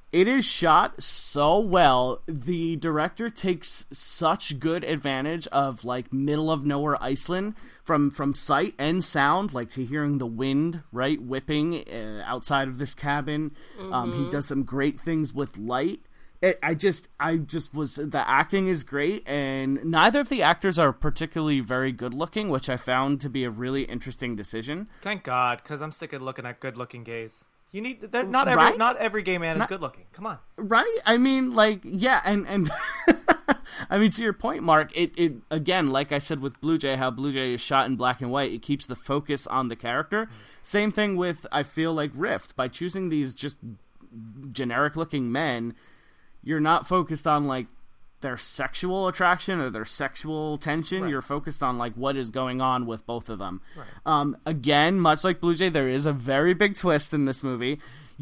It is shot so well. The director takes such good advantage of like middle of nowhere Iceland from sight and sound, like to hearing the wind right whipping outside of this cabin. He does some great things with light. I just was, the acting is great, and neither of the actors are particularly very good looking, which I found to be a really interesting decision. Thank God, because I'm sick of looking at good looking gays. You need not every gay man is good looking. Come on, right? I mean, like, yeah, and I mean, to your point, Mark. It again, like I said with Blue Jay, how Blue Jay is shot in black and white. It keeps the focus on the character. Same thing with, I feel like, Rift. By choosing these just generic looking men, you're not focused on like their sexual attraction or their sexual tension. Right. You're focused on like what is going on with both of them. Right. Again, much like Blue Jay, there is a very big twist in this movie.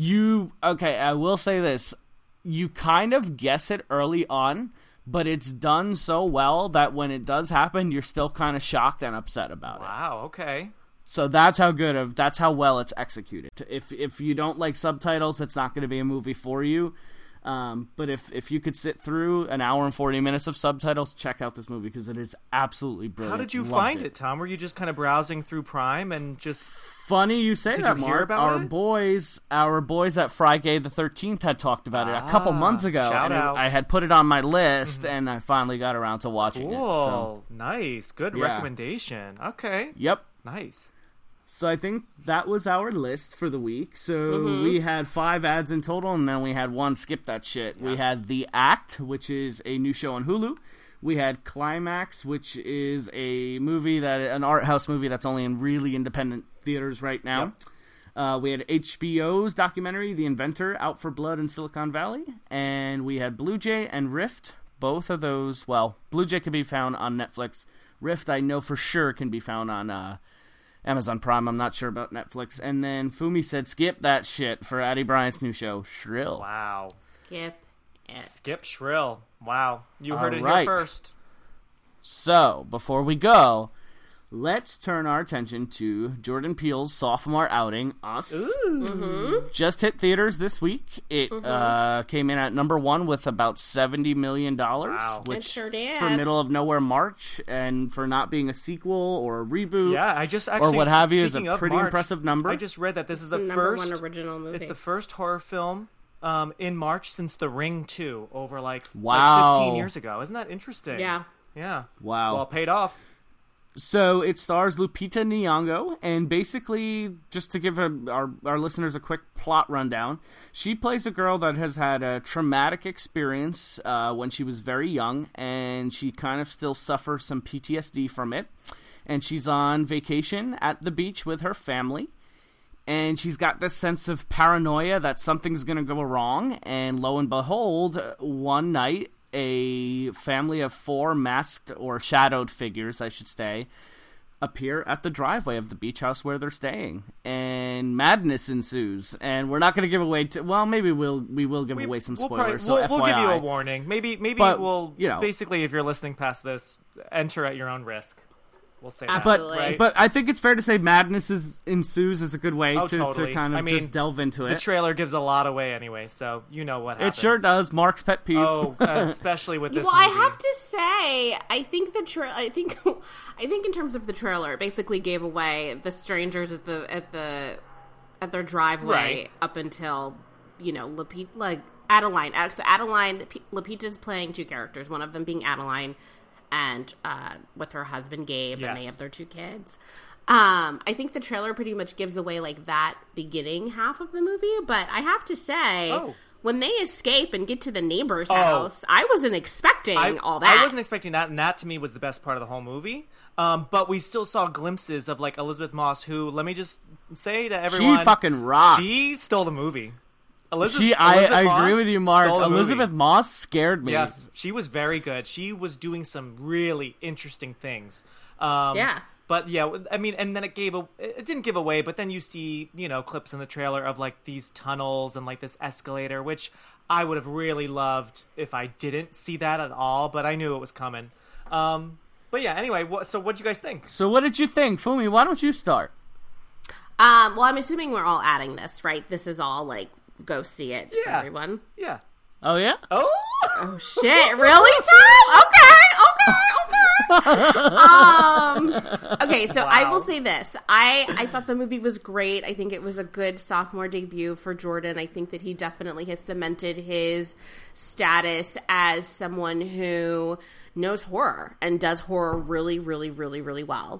I will say this. You kind of guess it early on, but it's done so well that when it does happen, you're still kind of shocked and upset about it. Wow, okay. So that's how well it's executed. If you don't like subtitles, it's not going to be a movie for you. But if you could sit through an hour and 40 minutes of subtitles, check out this movie because it is absolutely brilliant. How did you find it, Tom? Were you just kind of browsing through Prime and just... Funny you say that, Mark. Our boys at Friday the 13th had talked about it a couple months ago. Shout out. I had put it on my list, and I finally got around to watching it. Cool. So, nice. Good recommendation. Okay. Yep. Nice. So I think that was our list for the week. So we had 5 ads in total, and then we had one skip that shit. Yeah. We had The Act, which is a new show on Hulu. We had Climax, which is an art house movie that's only in really independent theaters right now. Yep. We had HBO's documentary, The Inventor, Out for Blood in Silicon Valley. And we had Blue Jay and Rift. Both of those, well, Blue Jay can be found on Netflix. Rift, I know for sure, can be found on Amazon Prime. I'm not sure about Netflix. And then Fumi said, skip that shit for Addie Bryant's new show, Shrill. Wow. Skip it. Skip Shrill. Wow. You heard it here first. So, before we go, let's turn our attention to Jordan Peele's sophomore outing, Us. Just hit theaters this week. It came in at number 1 with about $70 million, which sure did. For middle of nowhere March, and for not being a sequel or a reboot, I just actually, or what have you, is a pretty impressive number. I just read that this is the number first 1 original movie. It's the first horror film in March since The Ring 2, over like 15 years ago. Isn't that interesting? Yeah. Wow. Well, it paid off. So it stars Lupita Nyong'o, and basically, just to give our listeners a quick plot rundown, she plays a girl that has had a traumatic experience when she was very young, and she kind of still suffers some PTSD from it. And she's on vacation at the beach with her family, and she's got this sense of paranoia that something's going to go wrong, and lo and behold, one night, a family of 4 masked or shadowed figures, I should say, appear at the driveway of the beach house where they're staying, and madness ensues. And we're not going to give away. Maybe we will give away some spoilers. We'll give you a warning. Maybe we'll basically, if you're listening past this, enter at your own risk. We'll say Absolutely. that. Right? But I think it's fair to say madness ensues is a good way to kind of just delve into it. The trailer gives a lot away anyway, so you know what happens. It sure does. Mark's pet peeve. Oh, especially with this movie. I have to say, I think in terms of the trailer, it basically gave away the strangers at their driveway up until, Adeline. So Adeline, Lupita's playing 2 characters, one of them being Adeline, and with her husband Gabe, and they have their 2 kids. I think the trailer pretty much gives away like that beginning half of the movie, but I have to say, when they escape and get to the neighbor's house, I wasn't expecting all that. I wasn't expecting that, and that to me was the best part of the whole movie. But we still saw glimpses of like Elizabeth Moss, who, let me just say to everyone, she fucking rocked. She stole the movie. I agree with you, Mark. Elizabeth Moss scared me. Yes, she was very good. She was doing some really interesting things. But yeah, I mean, and then it didn't give away, but then you see, clips in the trailer of like these tunnels and like this escalator, which I would have really loved if I didn't see that at all, but I knew it was coming. But yeah, anyway, so what'd you guys think? So what did you think? Fumi, why don't you start? Well, I'm assuming we're all adding this, right? This is all like go see it, Yeah. everyone. Yeah. Oh yeah. Oh shit! Really, Tom? Okay, so I will say this. I thought the movie was great. I think it was a good sophomore debut for Jordan. I think that he definitely has cemented his status as someone who knows horror and does horror really, really, really, really well.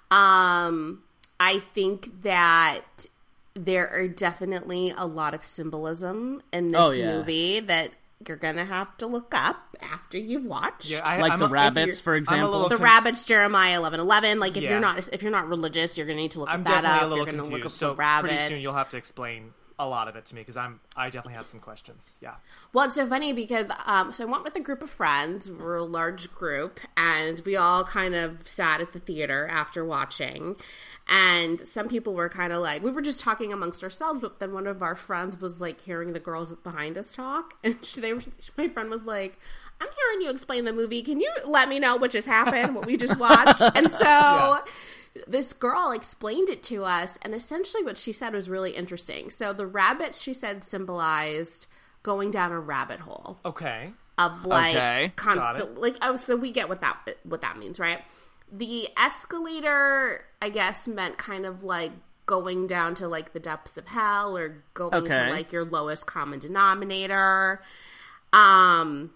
I think that there are definitely a lot of symbolism in this movie that you're gonna have to look up after you've watched. Yeah, like the rabbits, for example. The rabbits, Jeremiah 11:11. Like if you're not religious, you're gonna need to look that up. You're gonna look up the rabbits. Pretty soon you'll have to explain a lot of it to me because I definitely have some questions. Yeah. Well, it's so funny because so I went with a group of friends. We're a large group, and we all kind of sat at the theater after watching. And some people were kind of like, we were just talking amongst ourselves, but then one of our friends was like hearing the girls behind us talk, and my friend was like, I'm hearing you explain the movie. Can you let me know what just happened, what we just watched? And so this girl explained it to us, and essentially what she said was really interesting. So the rabbits, she said, symbolized going down a rabbit hole. Okay. Of like constant, like, oh, so we get what that means, right? The escalator, I guess, meant kind of like going down to like the depths of hell or going to like your lowest common denominator. And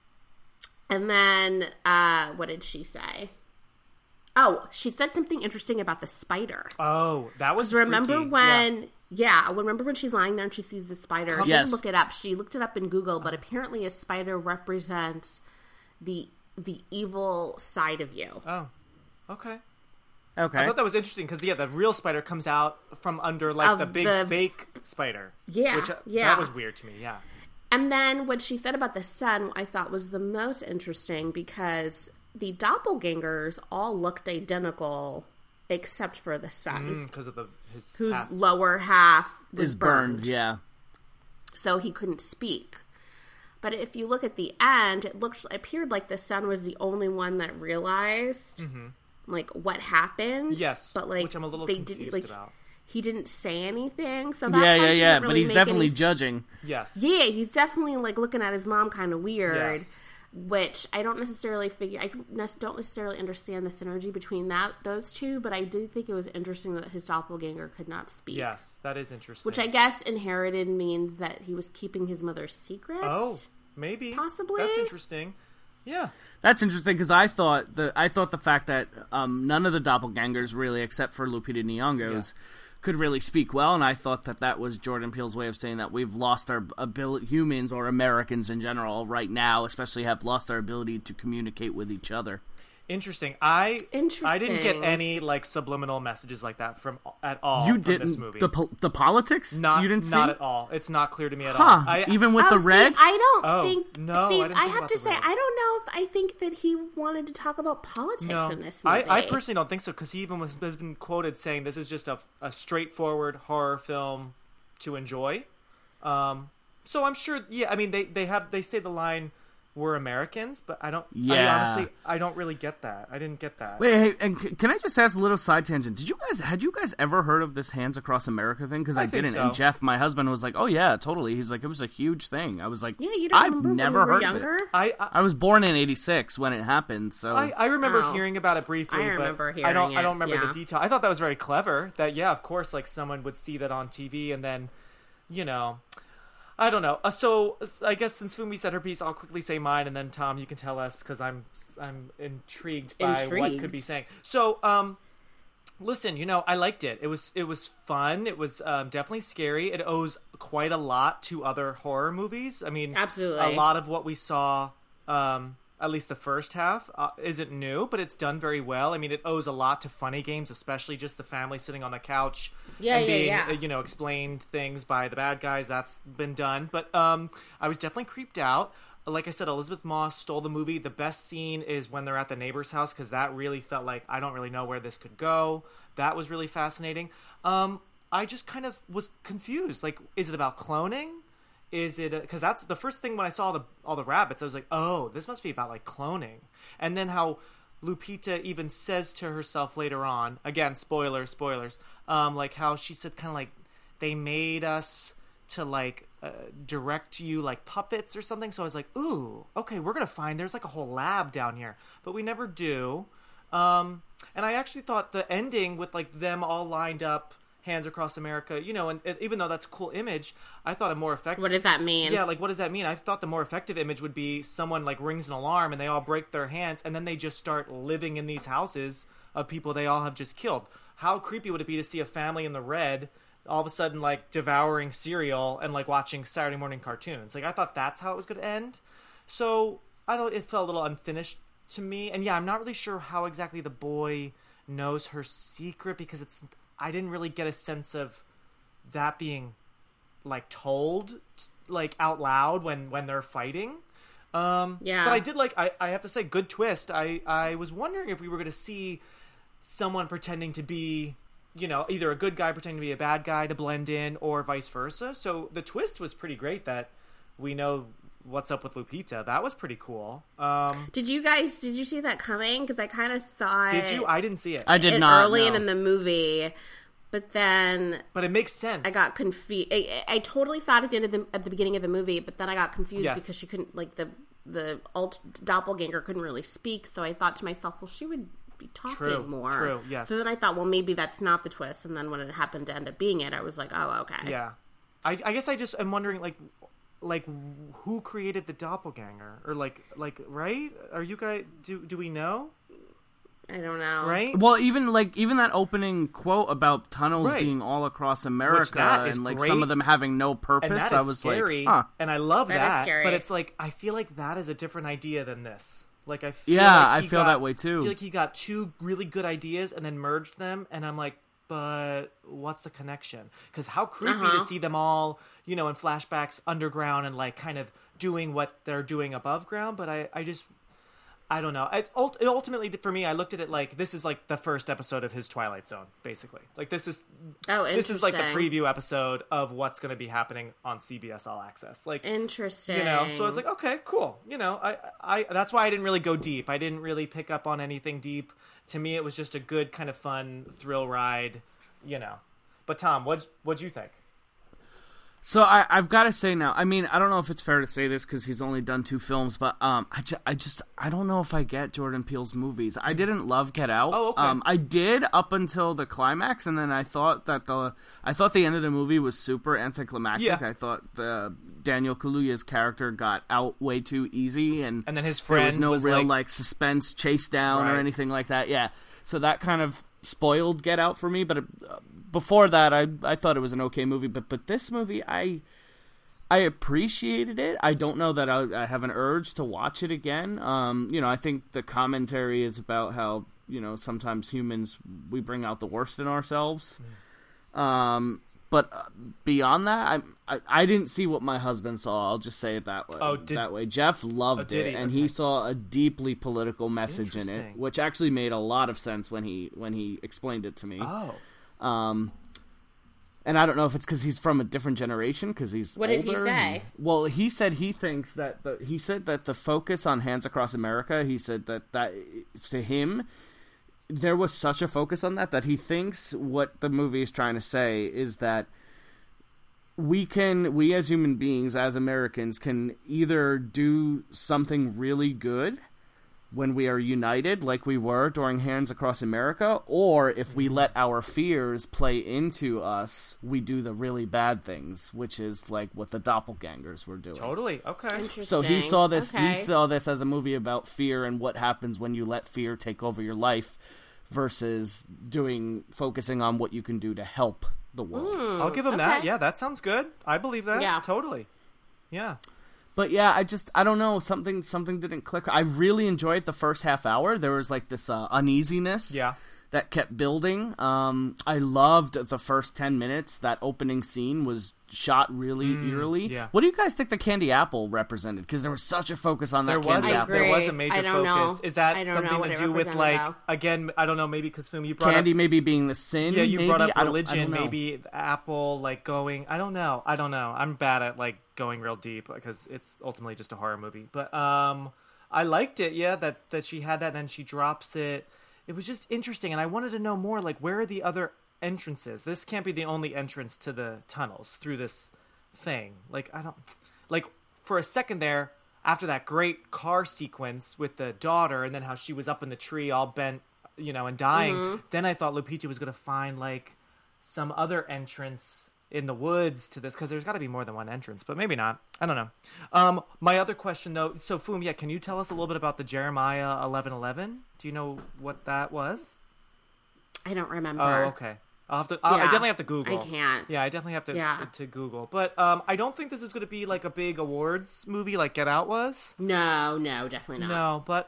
then, what did she say? Oh, she said something interesting about the spider. Oh, that was remember freaky. when? Yeah, remember when she's lying there and she sees the spider? She didn't look it up. She looked it up in Google, but apparently a spider represents the evil side of you. Oh, okay. Okay. I thought that was interesting because the real spider comes out from under like the big fake spider. Yeah, which, that was weird to me. Yeah. And then what she said about the sun, I thought was the most interesting because the doppelgangers all looked identical except for the sun, because of whose lower half was burned. Yeah. So he couldn't speak. But if you look at the end, it appeared like the son was the only one that realized like what happened. Yes, but like which I'm a little confused about. He didn't say anything. So that really but he's definitely judging. Yes. Yeah, he's definitely like looking at his mom kind of weird. Yes. Which I don't necessarily don't necessarily understand the synergy between those two, but I do think it was interesting that his doppelganger could not speak. Yes, that is interesting. Which I guess inherited means that he was keeping his mother's secret. Oh, maybe. Possibly. That's interesting. Yeah. That's interesting because I thought the fact that none of the doppelgangers really, except for Lupita Nyong'o's, could really speak well, and I thought that was Jordan Peele's way of saying that we've lost our ability, humans or Americans in general right now, especially have lost our ability to communicate with each other. Interesting. I didn't get any like subliminal messages like that at all. You didn't. From this movie. The politics? You didn't see? Not at all. It's not clear to me at all. Even with the red? I don't think. No, see, I didn't I think have about to the say, red. I don't know if I think that he wanted to talk about politics in this movie. I personally don't think so because he even has been quoted saying this is just a straightforward horror film to enjoy. So I'm sure. Yeah, I mean they say the line, "We're Americans," but I don't. Yeah. I don't really get that. I didn't get that. Wait, hey, and can I just ask a little side tangent? Had you guys ever heard of this Hands Across America thing? Because I didn't. So. And Jeff, my husband, was like, "Oh yeah, totally." He's like, "It was a huge thing." I was like, "Yeah, you don't I've remember never when we were heard younger?" of it. I was born in '86 when it happened, so I remember hearing about it briefly. I remember but hearing I don't remember yeah. the detail. I thought that was very clever. That of course, like someone would see that on TV and then, I don't know. So I guess since Fumi said her piece, I'll quickly say mine, and then Tom, you can tell us because I'm intrigued by what could be saying. So, listen, I liked it. It was fun. It was definitely scary. It owes quite a lot to other horror movies. I mean, absolutely, a lot of what we saw, at least the first half, isn't new, but it's done very well. I mean, it owes a lot to Funny Games, especially just the family sitting on the couch. Being, explained things by the bad guys. That's been done. But I was definitely creeped out. Like I said, Elizabeth Moss stole the movie. The best scene is when they're at the neighbor's house because that really felt like I don't really know where this could go. That was really fascinating. I just kind of was confused. Like, is it about cloning? Is it because that's the first thing when I saw all the rabbits? I was like, oh, this must be about like cloning. And then how Lupita even says to herself later on, again, spoilers, like how she said kind of like they made us to like direct you like puppets or something. So I was like, ooh, okay, we're gonna find there's like a whole lab down here, but we never do. And I actually thought the ending with like them all lined up, hands across America, you know, and even though that's a cool image, I thought a more effective... What does that mean? Yeah, like, what does that mean? I thought the more effective image would be someone, like, rings an alarm and they all break their hands and then they just start living in these houses of people they all have just killed. How creepy would it be to see a family in the red all of a sudden, like, devouring cereal and, like, watching Saturday morning cartoons? Like, I thought that's how it was going to end. So, I don't... It felt a little unfinished to me. And, yeah, I'm not really sure how exactly the boy knows her secret because it's... I didn't really get a sense of that being, like, told, like, out loud when they're fighting. Yeah. But I did, like, I have to say, good twist. I was wondering if we were going to see someone pretending to be, you know, either a good guy pretending to be a bad guy to blend in or vice versa. So the twist was pretty great that we know what's up with Lupita. That was pretty cool. Did you see that coming? Because I kind of saw it. Did you? I didn't see it. I did not. Early in the movie, but then... But it makes sense. I got confused. I totally thought at the beginning of the movie, but then I got confused because she couldn't, like, the alt doppelganger couldn't really speak, so I thought to myself, well, she would be talking more. True, yes. So then I thought, well, maybe that's not the twist, and then when it happened to end up being it, I was like, oh, okay. Yeah. I guess I just am wondering, like who created the doppelganger, or like right? Are you guys do we know? I don't know. Right? Well, even that opening quote about tunnels being all across America and like great. Some of them having no purpose, and that I is was scary, like, huh. And I love that. Is scary. But it's like I feel like that is a different idea than this. Like I feel I feel that way too. I feel like he got two really good ideas and then merged them, and I'm like, but what's the connection? Because how creepy to see them all, you know, in flashbacks underground and like kind of doing what they're doing above ground. But I don't know. It ultimately, for me, I looked at it like this is like the first episode of his Twilight Zone, basically. Like this is like the preview episode of what's going to be happening on CBS All Access. Like interesting, you know. So it's like, okay, cool. You know, I that's why I didn't really go deep. I didn't really pick up on anything deep. To me, it was just a good kind of fun thrill ride, you know. But Tom, what'd you think? So I've got to say now, I mean, I don't know if it's fair to say this because he's only done 2 films, but I don't know if I get Jordan Peele's movies. I didn't love Get Out. Oh, okay. I did up until the climax, and then I thought the end of the movie was super anticlimactic. Yeah. I thought Daniel Kaluuya's character got out way too easy, and then his friend there was no was real like suspense chase down or anything like that. Yeah, so that kind of spoiled Get Out for me, but before that, I thought it was an okay movie. But this movie, I appreciated it. I don't know that I have an urge to watch it again. You know, I think the commentary is about how, you know, sometimes humans, we bring out the worst in ourselves. But beyond that, I didn't see what my husband saw. I'll just say it that way. That way, Jeff loved it, and he saw a deeply political message in it, which actually made a lot of sense when he explained it to me. And I don't know if it's because he's from a different generation, because he's What older. did he say? Well, he said he thinks that the focus on Hands Across America, he said that to him, there was such a focus on that he thinks what the movie is trying to say is that we as human beings, as Americans, can either do something really good when we are united like we were during Hands Across America, or if we let our fears play into us, we do the really bad things, which is like what the doppelgangers were doing. Totally. Okay. Interesting. So he saw this. Okay. He saw this as a movie about fear and what happens when you let fear take over your life, versus focusing on what you can do to help the world. I'll give him that. Yeah, that sounds good. I believe that. Yeah. Totally. Yeah. But yeah, I don't know, something didn't click. I really enjoyed the first half hour. There was like this uneasiness that kept building. I loved the first 10 minutes. That opening scene was shot really eerily. Yeah. What do you guys think the candy apple represented? Because there was such a focus on that candy apple. There was a major focus. Know. Is that something to do with, like, though. again, I don't know, maybe because Fum, you brought candy up... maybe being the sin? Yeah, you brought up I don't religion, know. maybe the apple, like, going... I don't know. I'm bad at, like, going real deep, because it's ultimately just a horror movie. But, I liked it, yeah, that she had that, and then she drops it. It was just interesting, and I wanted to know more, like, where are the other entrances? This can't be the only entrance to the tunnels through this thing. Like, I don't like for a second there after that great car sequence with the daughter and then how she was up in the tree all bent, and dying. Then I thought Lupita was going to find like some other entrance in the woods to this, because there's got to be more than one entrance, but maybe not. I don't know. My other question though, so Foom, can you tell us a little bit about the Jeremiah 11:11? Do you know what that was? I don't remember. Oh, okay. I definitely have to Google. I can't. Yeah, I definitely have to Google. But I don't think this is going to be like a big awards movie like Get Out was. No, definitely not. No, but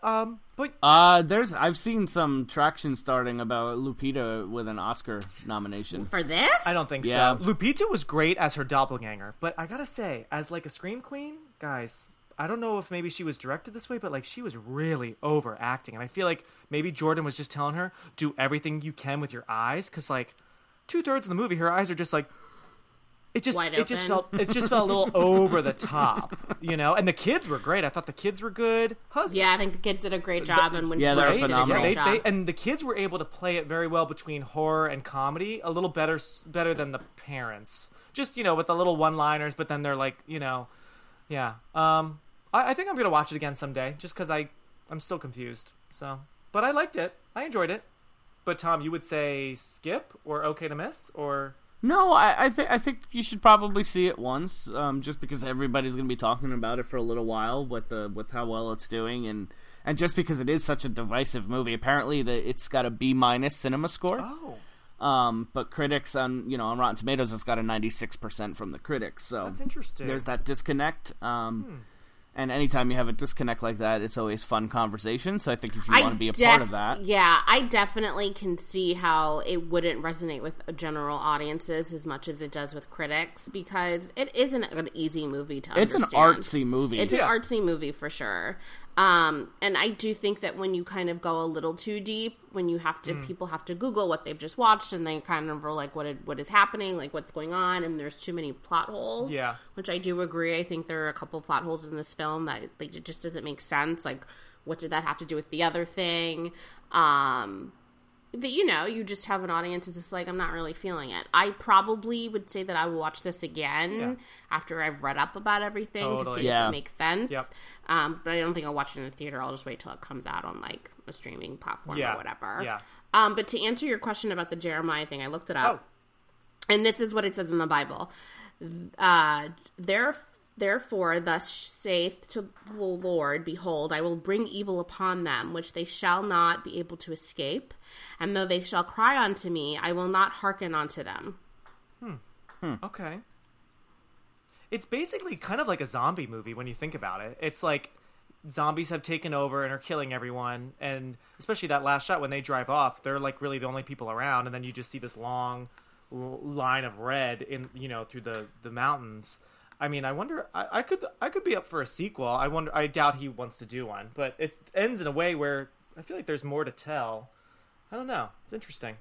I've seen some traction starting about Lupita with an Oscar nomination for this. I don't think so. Lupita was great as her doppelganger, but I gotta say, as like a scream queen, guys, I don't know if maybe she was directed this way, but like she was really overacting, and I feel like maybe Jordan was just telling her, do everything you can with your eyes, because like 2/3 of the movie, her eyes are just like it just felt a little over the top, And the kids were great. I thought the kids were good. Yeah, I think the kids did a great job, and when they're phenomenal. Did a great job. And the kids were able to play it very well between horror and comedy, a little better than the parents. Just with the little one-liners, but then they're like, yeah. I think I'm gonna watch it again someday, just because I'm still confused. So, but I liked it. I enjoyed it. But Tom, you would say skip or okay to miss or? No, I think you should probably see it once, just because everybody's going to be talking about it for a little while with how well it's doing, and just because it is such a divisive movie. Apparently, it's got a B- cinema score. Oh. But critics on Rotten Tomatoes, it's got a 96% from the critics. So that's interesting. There's that disconnect. And anytime you have a disconnect like that, it's always fun conversation. So I think if you want to be a part of that. Yeah, I definitely can see how it wouldn't resonate with general audiences as much as it does with critics, because it isn't an easy movie to understand. It's an artsy movie. It's an artsy movie for sure. And I do think that when you kind of go a little too deep, when you have to, people have to Google what they've just watched, and they kind of are like, what is happening, like what's going on, and there's too many plot holes. Yeah, which I do agree. I think there are a couple plot holes in this film that like it just doesn't make sense. Like, what did that have to do with the other thing? That you just have an audience that's just like, I'm not really feeling it. I probably would say that I will watch this again after I've read up about everything to see if it makes sense. Yep. But I don't think I'll watch it in the theater. I'll just wait till it comes out on like a streaming platform or whatever. Yeah. But to answer your question about the Jeremiah thing, I looked it up, and this is what it says in the Bible. Therefore, thus saith to the Lord, behold, I will bring evil upon them, which they shall not be able to escape. And though they shall cry unto me, I will not hearken unto them. Okay. It's basically kind of like a zombie movie when you think about it. It's like zombies have taken over and are killing everyone. And especially that last shot when they drive off, they're like really the only people around. And then you just see this long line of red in through the mountains. I mean, I wonder. I could be up for a sequel. I doubt he wants to do one, but it ends in a way where I feel like there's more to tell. I don't know. It's interesting.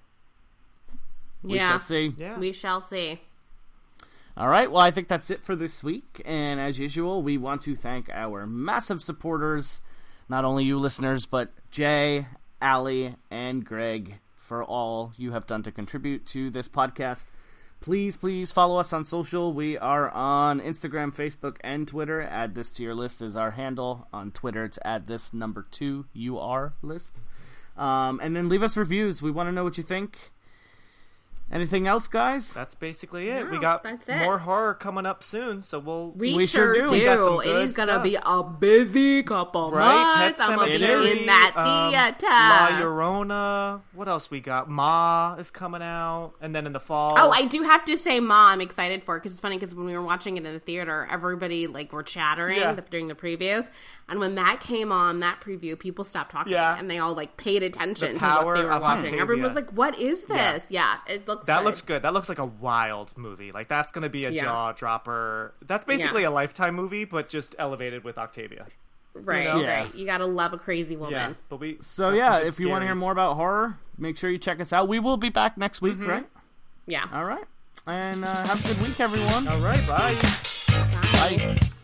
We shall see. Yeah. We shall see. All right. Well, I think that's it for this week. And as usual, we want to thank our massive supporters, not only you listeners, but Jay, Allie, and Greg for all you have done to contribute to this podcast. Please follow us on social. We are on Instagram, Facebook, and Twitter. Add this to your list is our handle. On Twitter, it's add this #2UR list. And then leave us reviews. We want to know what you think. Anything else, guys? That's basically it. No, We got that's it. more horror coming up soon, so we sure do. We got some It good is going to stuff. be a busy couple months. I'm going to be Cemetery, in that theater. La Llorona. What else we got? Ma is coming out, and then in the fall. Oh, I do have to say, Ma, I'm excited for it, because it's funny, because when we were watching it in the theater, everybody were chattering during the previews, and when that came on, that preview, people stopped talking, and they all paid attention to what they were watching. Octavia. Everyone was like, "What is this?" Yeah, it looks. That good. looks good. That looks like a wild movie. That's going to be a jaw dropper. That's basically a Lifetime movie, but just elevated with Octavia. Right, right. You gotta love a crazy woman. Yeah, but if you want to hear more about horror, make sure you check us out. We will be back next week, right? Yeah. All right. And have a good week, everyone. All right, bye. Bye. Bye.